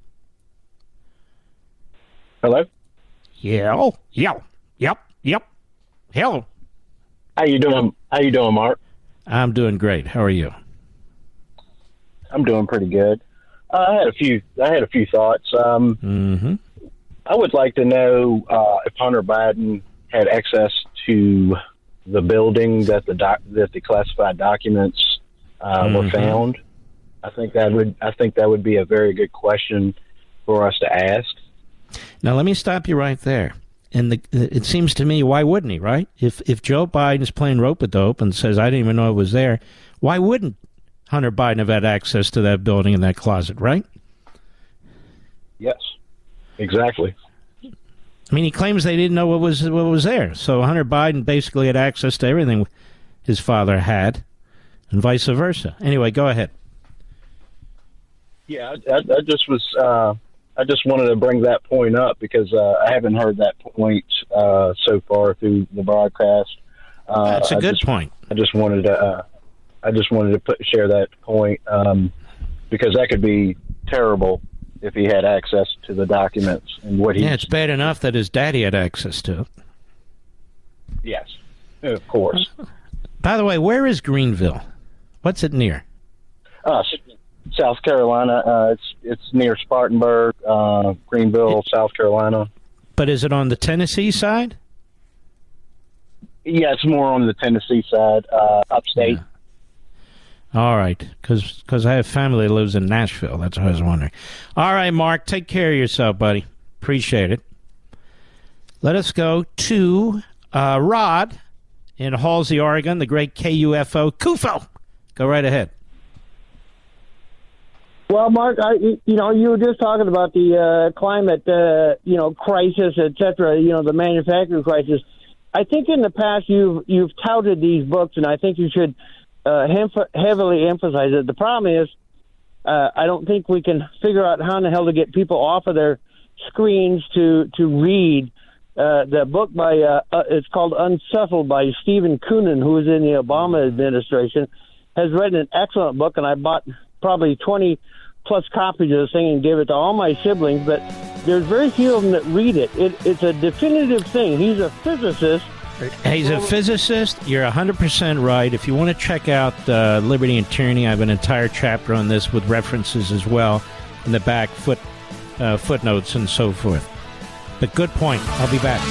Hello? Yep. Hello. How you doing, Mark? I'm doing great. How are you? I'm doing pretty good. I had a few thoughts. I would like to know if Hunter Biden had access to the building that the classified documents were found. I think that would be a very good question for us to ask. Now, let me stop you right there. And it seems to me, why wouldn't he, right? If Joe Biden's playing rope-a-dope and says, I didn't even know it was there, why wouldn't Hunter Biden have had access to that building and that closet, right? Yes, exactly. I mean, he claims they didn't know what was there. So Hunter Biden basically had access to everything his father had, and vice versa. Anyway, go ahead. Yeah, I just wanted to bring that point up because I haven't heard that point so far through the broadcast. That's a good point. I just wanted to share that point because that could be terrible if he had access to the documents and what he. Yeah, it's bad enough that his daddy had access to it. Yes, of course. By the way, where is Greenville? What's it near? South Carolina. It's near Spartanburg, Greenville, South Carolina. But is it on the Tennessee side? Yeah, it's more on the Tennessee side, upstate. Yeah. All right, because I have family that lives in Nashville. That's what I was wondering. All right, Mark, take care of yourself, buddy. Appreciate it. Let us go to Rod in Halsey, Oregon, the great KUFO. KUFO! Go right ahead. Well, Mark, you were just talking about the climate, crisis, et cetera, the manufacturing crisis. I think in the past you've touted these books, and I think you should heavily emphasize it. The problem is I don't think we can figure out how in the hell to get people off of their screens to read the book by it's called Unsettled by Stephen Koonin, who was in the Obama administration, has written an excellent book, and I bought probably 20 plus copies of the thing and gave it to all my siblings, but there's very few of them that read it. It's a definitive thing. He's a physicist. He's a physicist. You're 100% right. If you want to check out Liberty and Tyranny, I have an entire chapter on this with references as well in the back, footnotes and so forth. But good point. I'll be back.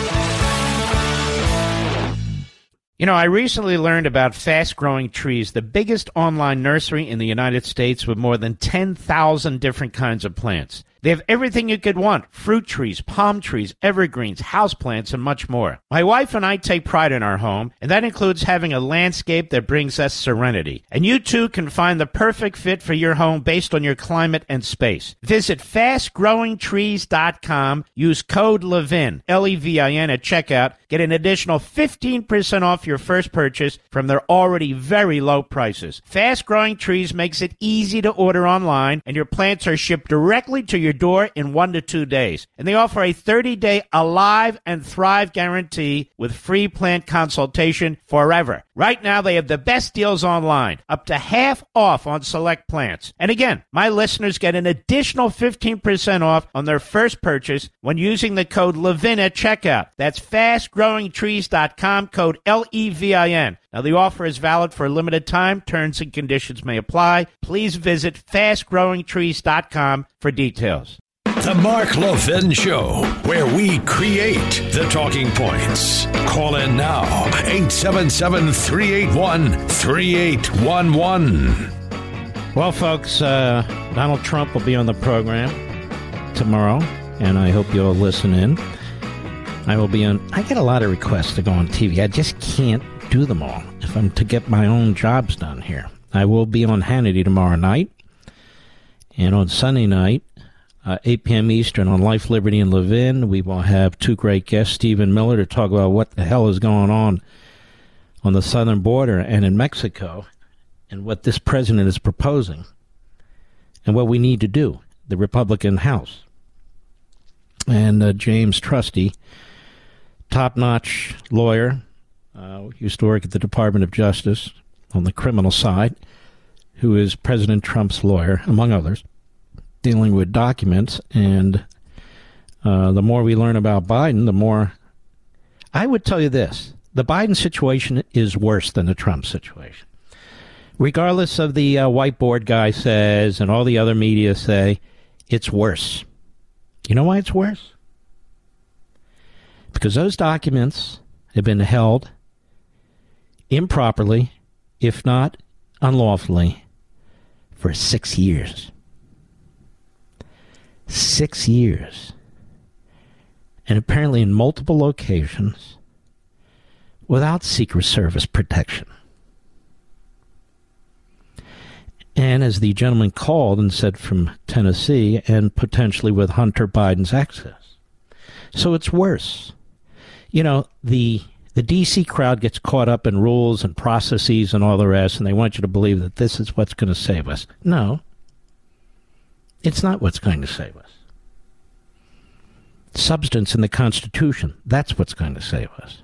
I recently learned about Fast Growing Trees, the biggest online nursery in the United States with more than 10,000 different kinds of plants. They have everything you could want: fruit trees, palm trees, evergreens, houseplants, and much more. My wife and I take pride in our home, and that includes having a landscape that brings us serenity. And you too can find the perfect fit for your home based on your climate and space. Visit fastgrowingtrees.com. Use code LEVIN, L-E-V-I-N, at checkout. Get an additional 15% off your first purchase from their already very low prices. Fast Growing Trees makes it easy to order online, and your plants are shipped directly to your door in 1 to 2 days. And they offer a 30-day Alive and Thrive guarantee with free plant consultation forever. Right now, they have the best deals online, up to half off on select plants. And again, my listeners get an additional 15% off on their first purchase when using the code LEVIN at checkout. That's fastgrowingtrees.com, code LEVIN. Now, the offer is valid for a limited time. Terms and conditions may apply. Please visit fastgrowingtrees.com for details. The Mark Levin Show, where we create the talking points. Call in now, 877-381-3811. Well, folks, Donald Trump will be on the program tomorrow, and I hope you'll listen in. I will be on. I get a lot of requests to go on TV. I just can't do them all if I'm to get my own jobs done here. I will be on Hannity tomorrow night, and on Sunday night, 8 p.m. Eastern on Life, Liberty, and Levin, we will have two great guests, Stephen Miller, to talk about what the hell is going on the southern border and in Mexico, and what this president is proposing, and what we need to do, the Republican House. And James Trusty, top-notch lawyer, used to work at the Department of Justice on the criminal side, who is President Trump's lawyer, among others, dealing with documents. And the more we learn about Biden, the more... I would tell you this. The Biden situation is worse than the Trump situation. Regardless of the whiteboard guy says and all the other media say, it's worse. You know why it's worse? Because those documents have been held improperly, if not unlawfully, for 6 years. 6 years. And apparently in multiple locations without Secret Service protection. And as the gentleman called and said from Tennessee, and potentially with Hunter Biden's access. So it's worse. You know, the D.C. crowd gets caught up in rules and processes and all the rest, and they want you to believe that this is what's going to save us. No. It's not what's going to save us. Substance in the Constitution, that's what's going to save us.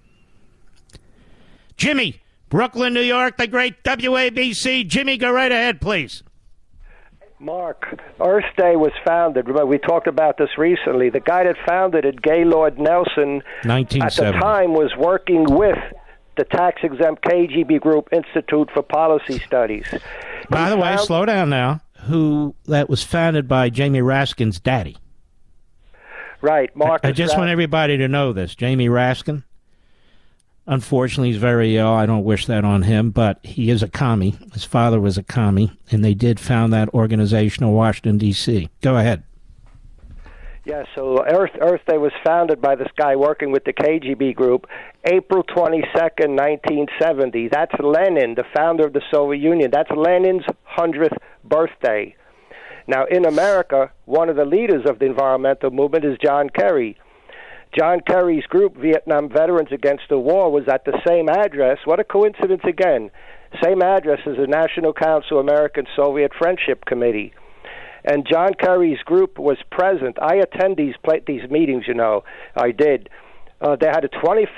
Jimmy, Brooklyn, New York, the great WABC. Jimmy, go right ahead, please. Mark, Earth Day was founded. Remember, we talked about this recently. The guy that founded it, Gaylord Nelson, 1970. at the time was working with the tax-exempt KGB Group Institute for Policy Studies. By the way, slow down now. That was founded by Jamie Raskin's daddy. Right, Mark. I just want everybody to know this. Jamie Raskin, unfortunately, he's very ill. I don't wish that on him, but he is a commie. His father was a commie, and they did found that organization in Washington, D.C. Go ahead. Yeah, so Earth Day was founded by this guy working with the KGB Group, April 22nd, 1970. That's Lenin, the founder of the Soviet Union. That's Lenin's 100th birthday. Now, in America, one of the leaders of the environmental movement is John Kerry. John Kerry's group, Vietnam Veterans Against the War, was at the same address. What a coincidence again. Same address as the National Council American-Soviet Friendship Committee. And John Kerry's group was present. I attend these meetings, you know. I did. They had a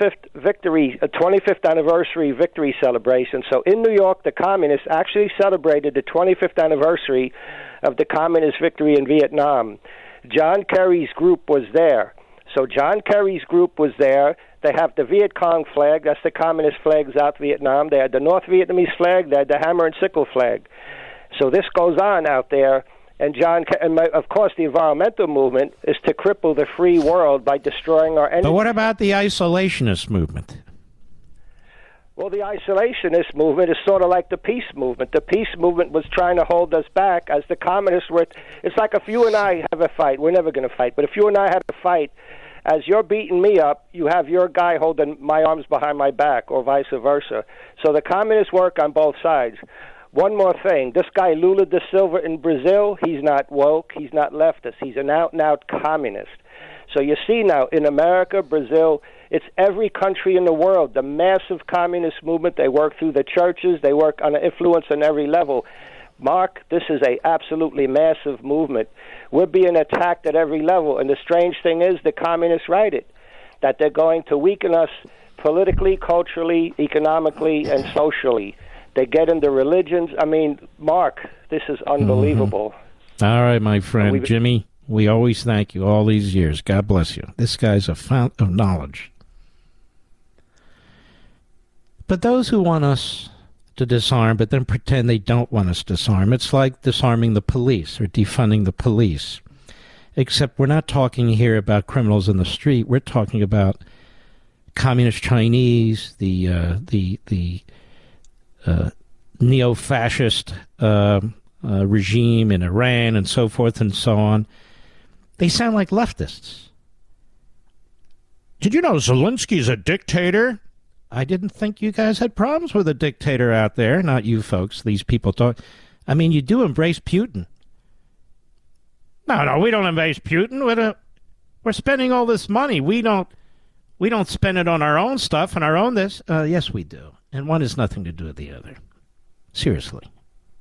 25th anniversary victory celebration. So in New York, the communists actually celebrated the 25th anniversary of the communist victory in Vietnam. John Kerry's group was there. So John Kerry's group was there. They have the Viet Cong flag. That's the communist flag, South Vietnam. They had the North Vietnamese flag. They had the hammer and sickle flag. So this goes on out there. And of course, the environmental movement is to cripple the free world by destroying our energy. But what about the isolationist movement? Well, the isolationist movement is sort of like the peace movement. The peace movement was trying to hold us back as the communists were. It's like if you and I have a fight. We're never going to fight. But if you and I have a fight, as you're beating me up, you have your guy holding my arms behind my back, or vice versa. So the communists work on both sides. One more thing. This guy, Lula da Silva in Brazil, he's not woke. He's not leftist. He's an out-and-out communist. So you see now, in America, Brazil, it's every country in the world, the massive communist movement. They work through the churches. They work on influence on every level. Mark, this is a absolutely massive movement. We're being attacked at every level, and the strange thing is the communists write it, that they're going to weaken us politically, culturally, economically, and socially. They get into religions. I mean, Mark, this is unbelievable. All right, my friend Jimmy, we always thank you all these years. God bless you. This guy's a fount of knowledge. But those who want us to disarm, but then pretend they don't want us to disarm, it's like disarming the police or defunding the police. Except we're not talking here about criminals in the street. We're talking about communist Chinese, the neo-fascist regime in Iran, and so forth and so on. They sound like leftists. Did you know Zelensky's a dictator? I didn't think you guys had problems with a dictator out there. Not you folks. These people talk. I mean, you do embrace Putin. No, we don't embrace Putin. We're spending all this money. We don't spend it on our own stuff and our own this. Yes, we do. And one has nothing to do with the other. Seriously.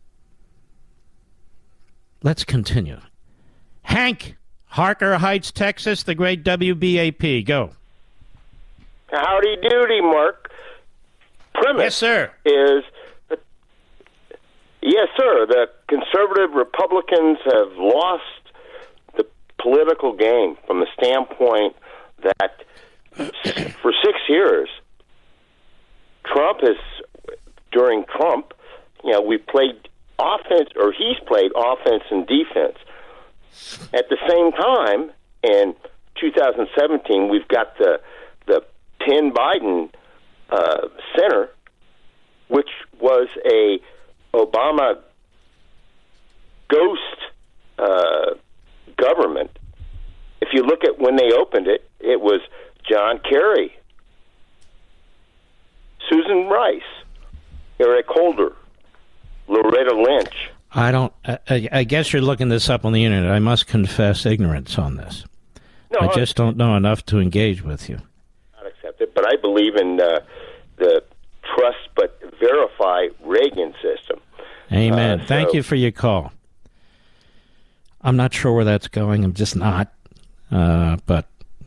Let's continue. Hank, Harker Heights, Texas, the great WBAP. Go. Howdy doody, Mark. Premise yes, sir. Is, yes, sir, the conservative Republicans have lost the political game from the standpoint that for 6 years, during Trump, we played offense, or he's played offense and defense. At the same time, in 2017, we've got the Penn Biden Center, which was a Obama ghost government. If you look at when they opened it, it was John Kerry, Susan Rice, Eric Holder, Loretta Lynch. I guess you're looking this up on the internet. I must confess ignorance on this. No, I just don't know enough to engage with you. Not accepted, but I believe in the trust but verify Reagan system. Amen. Thank you for your call. I'm not sure where that's going. I'm just not. But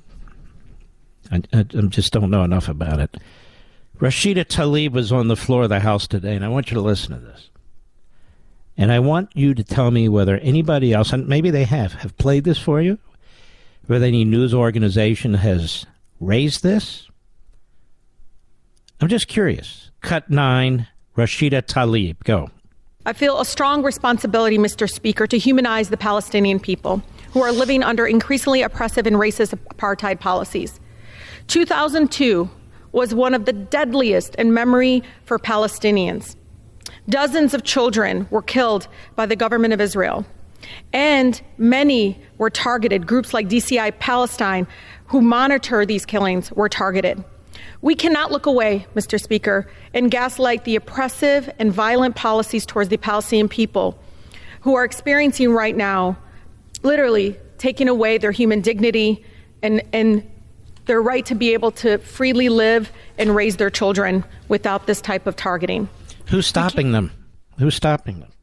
I just don't know enough about it. Rashida Tlaib was on the floor of the House today, and I want you to listen to this. And I want you to tell me whether anybody else, and maybe they have played this for you, whether any news organization has raised this. I'm just curious. Cut 9, Rashida Tlaib. Go. I feel a strong responsibility, Mr. Speaker, to humanize the Palestinian people who are living under increasingly oppressive and racist apartheid policies. 2002 was one of the deadliest in memory for Palestinians. Dozens of children were killed by the government of Israel, and many were targeted. Groups like DCI Palestine, who monitor these killings, were targeted. We cannot look away, Mr. Speaker, and gaslight the oppressive and violent policies towards the Palestinian people who are experiencing right now, literally taking away their human dignity and their right to be able to freely live and raise their children without this type of targeting. Who's stopping them? Who's stopping them?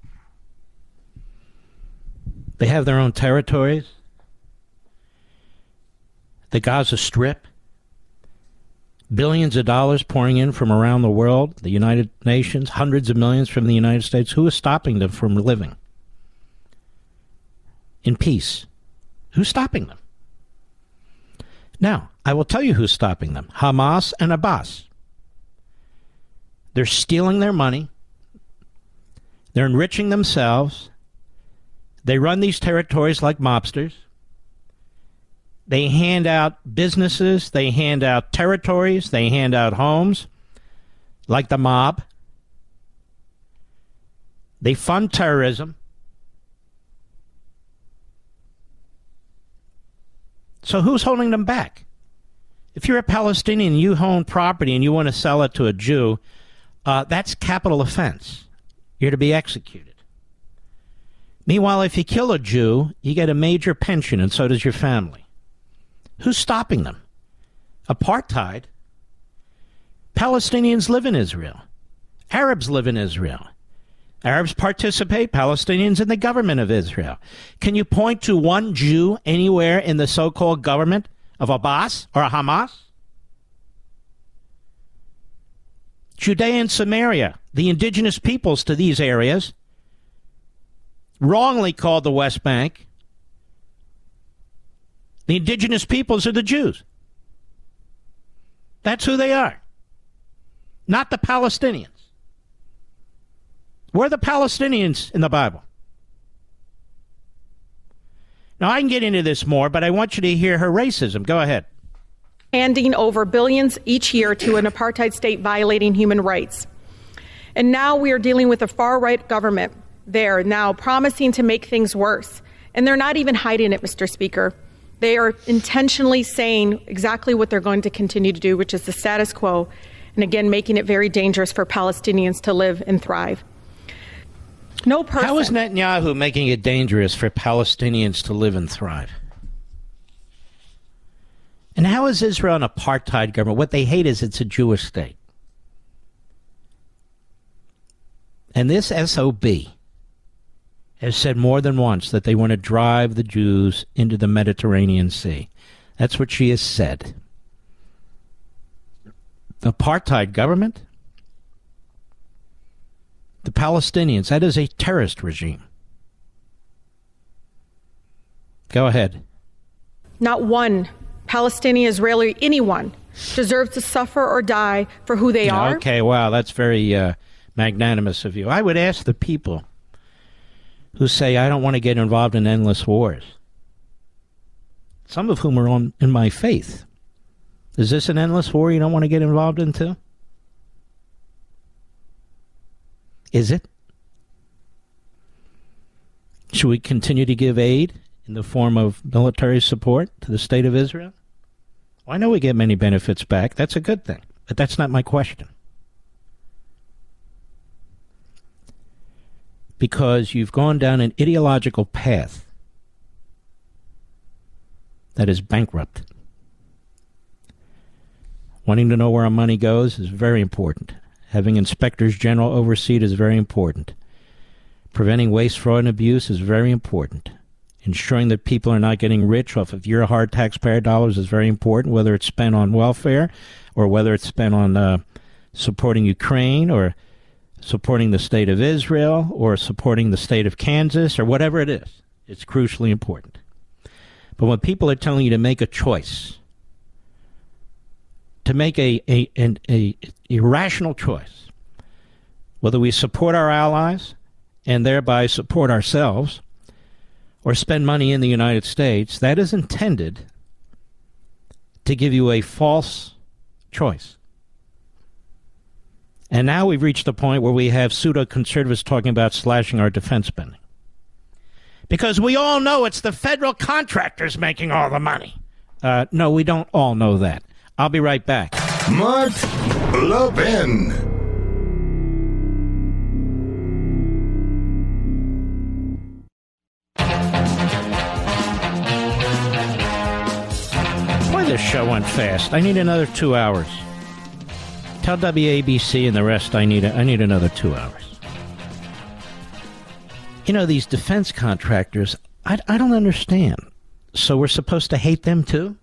They have their own territories. The Gaza Strip. Billions of dollars pouring in from around the world, the United Nations, hundreds of millions from the United States. Who is stopping them from living in peace? Who's stopping them? Now, I will tell you who's stopping them. Hamas and Abbas. They're stealing their money. They're enriching themselves. They run these territories like mobsters. They hand out businesses. They hand out territories. They hand out homes like the mob. They fund terrorism. So who's holding them back? If you're a Palestinian, you own property and you want to sell it to a Jew, that's capital offense. You're to be executed. Meanwhile, if you kill a Jew, you get a major pension, and so does your family. Who's stopping them? Apartheid? Palestinians live in Israel. Arabs live in Israel. Arabs participate, Palestinians in the government of Israel. Can you point to one Jew anywhere in the so-called government of Abbas or Hamas? Judea and Samaria, the indigenous peoples to these areas, wrongly called the West Bank. The indigenous peoples are the Jews. That's who they are. Not the Palestinians. Where are the Palestinians in the Bible? Now, I can get into this more, but I want you to hear her racism. Go ahead. Handing over billions each year to an apartheid state violating human rights. And now we are dealing with a far-right government there now promising to make things worse. And they're not even hiding it, Mr. Speaker. They are intentionally saying exactly what they're going to continue to do, which is the status quo, and again, making it very dangerous for Palestinians to live and thrive. No person. How is Netanyahu making it dangerous for Palestinians to live and thrive? And how is Israel an apartheid government? What they hate is it's a Jewish state. And this SOB has said more than once that they want to drive the Jews into the Mediterranean Sea. That's what she has said. The apartheid government? The Palestinians, that is a terrorist regime. Go ahead. Not one Palestinian, Israeli, anyone deserves to suffer or die for who they are. Okay, wow, that's very magnanimous of you. I would ask the people who say, I don't want to get involved in endless wars, some of whom are in my faith. Is this an endless war you don't want to get involved in too? Is it? Should we continue to give aid in the form of military support to the state of Israel? Well, I know we get many benefits back. That's a good thing. But that's not my question. Because you've gone down an ideological path that is bankrupt. Wanting to know where our money goes is very important. Having inspectors general oversee it is very important. Preventing waste, fraud, and abuse is very important. Ensuring that people are not getting rich off of your hard taxpayer dollars is very important, whether it's spent on welfare or whether it's spent on supporting Ukraine or supporting the state of Israel or supporting the state of Kansas or whatever it is. It's crucially important. But when people are telling you to make a choice, to make an irrational choice, whether we support our allies and thereby support ourselves or spend money in the United States, that is intended to give you a false choice. And now we've reached the point where we have pseudo-conservatives talking about slashing our defense spending. Because we all know it's the federal contractors making all the money. No, we don't all know that. I'll be right back. Mark Levin. Boy, this show went fast. I need another 2 hours. Tell WABC and the rest I need another 2 hours. You know, these defense contractors, I don't understand. So we're supposed to hate them too?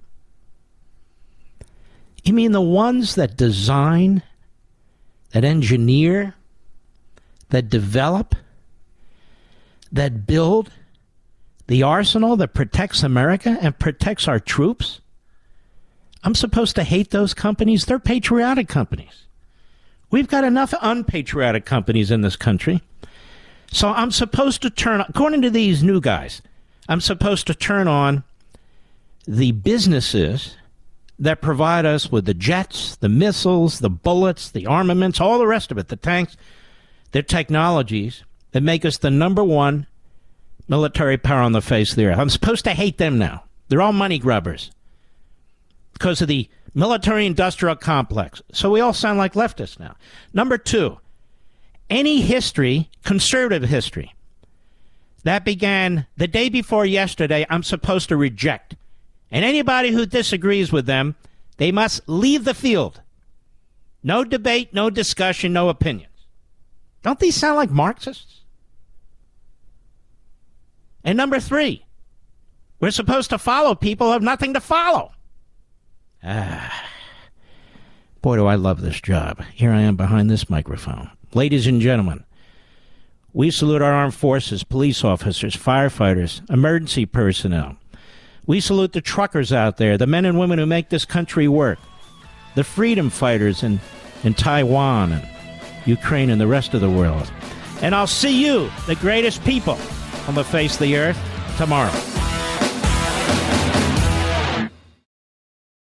You mean the ones that design, that engineer, that develop, that build the arsenal that protects America and protects our troops? I'm supposed to hate those companies? They're patriotic companies. We've got enough unpatriotic companies in this country. So I'm supposed to turn, according to these new guys, I'm supposed to turn on the businesses that provide us with the jets, the missiles, the bullets, the armaments, all the rest of it, the tanks, the technologies that make us the number one military power on the face of the earth. I'm supposed to hate them now. They're all money grubbers because of the military-industrial complex. So we all sound like leftists now. Number two, any history, conservative history, that began the day before yesterday, I'm supposed to reject. And anybody who disagrees with them, they must leave the field. No debate, no discussion, no opinions. Don't these sound like Marxists? And number 3, we're supposed to follow people who have nothing to follow. Boy, do I love this job. Here I am behind this microphone. Ladies and gentlemen, we salute our armed forces, police officers, firefighters, emergency personnel. We salute the truckers out there, the men and women who make this country work, the freedom fighters in Taiwan and Ukraine and the rest of the world. And I'll see you, the greatest people on the face of the earth, tomorrow.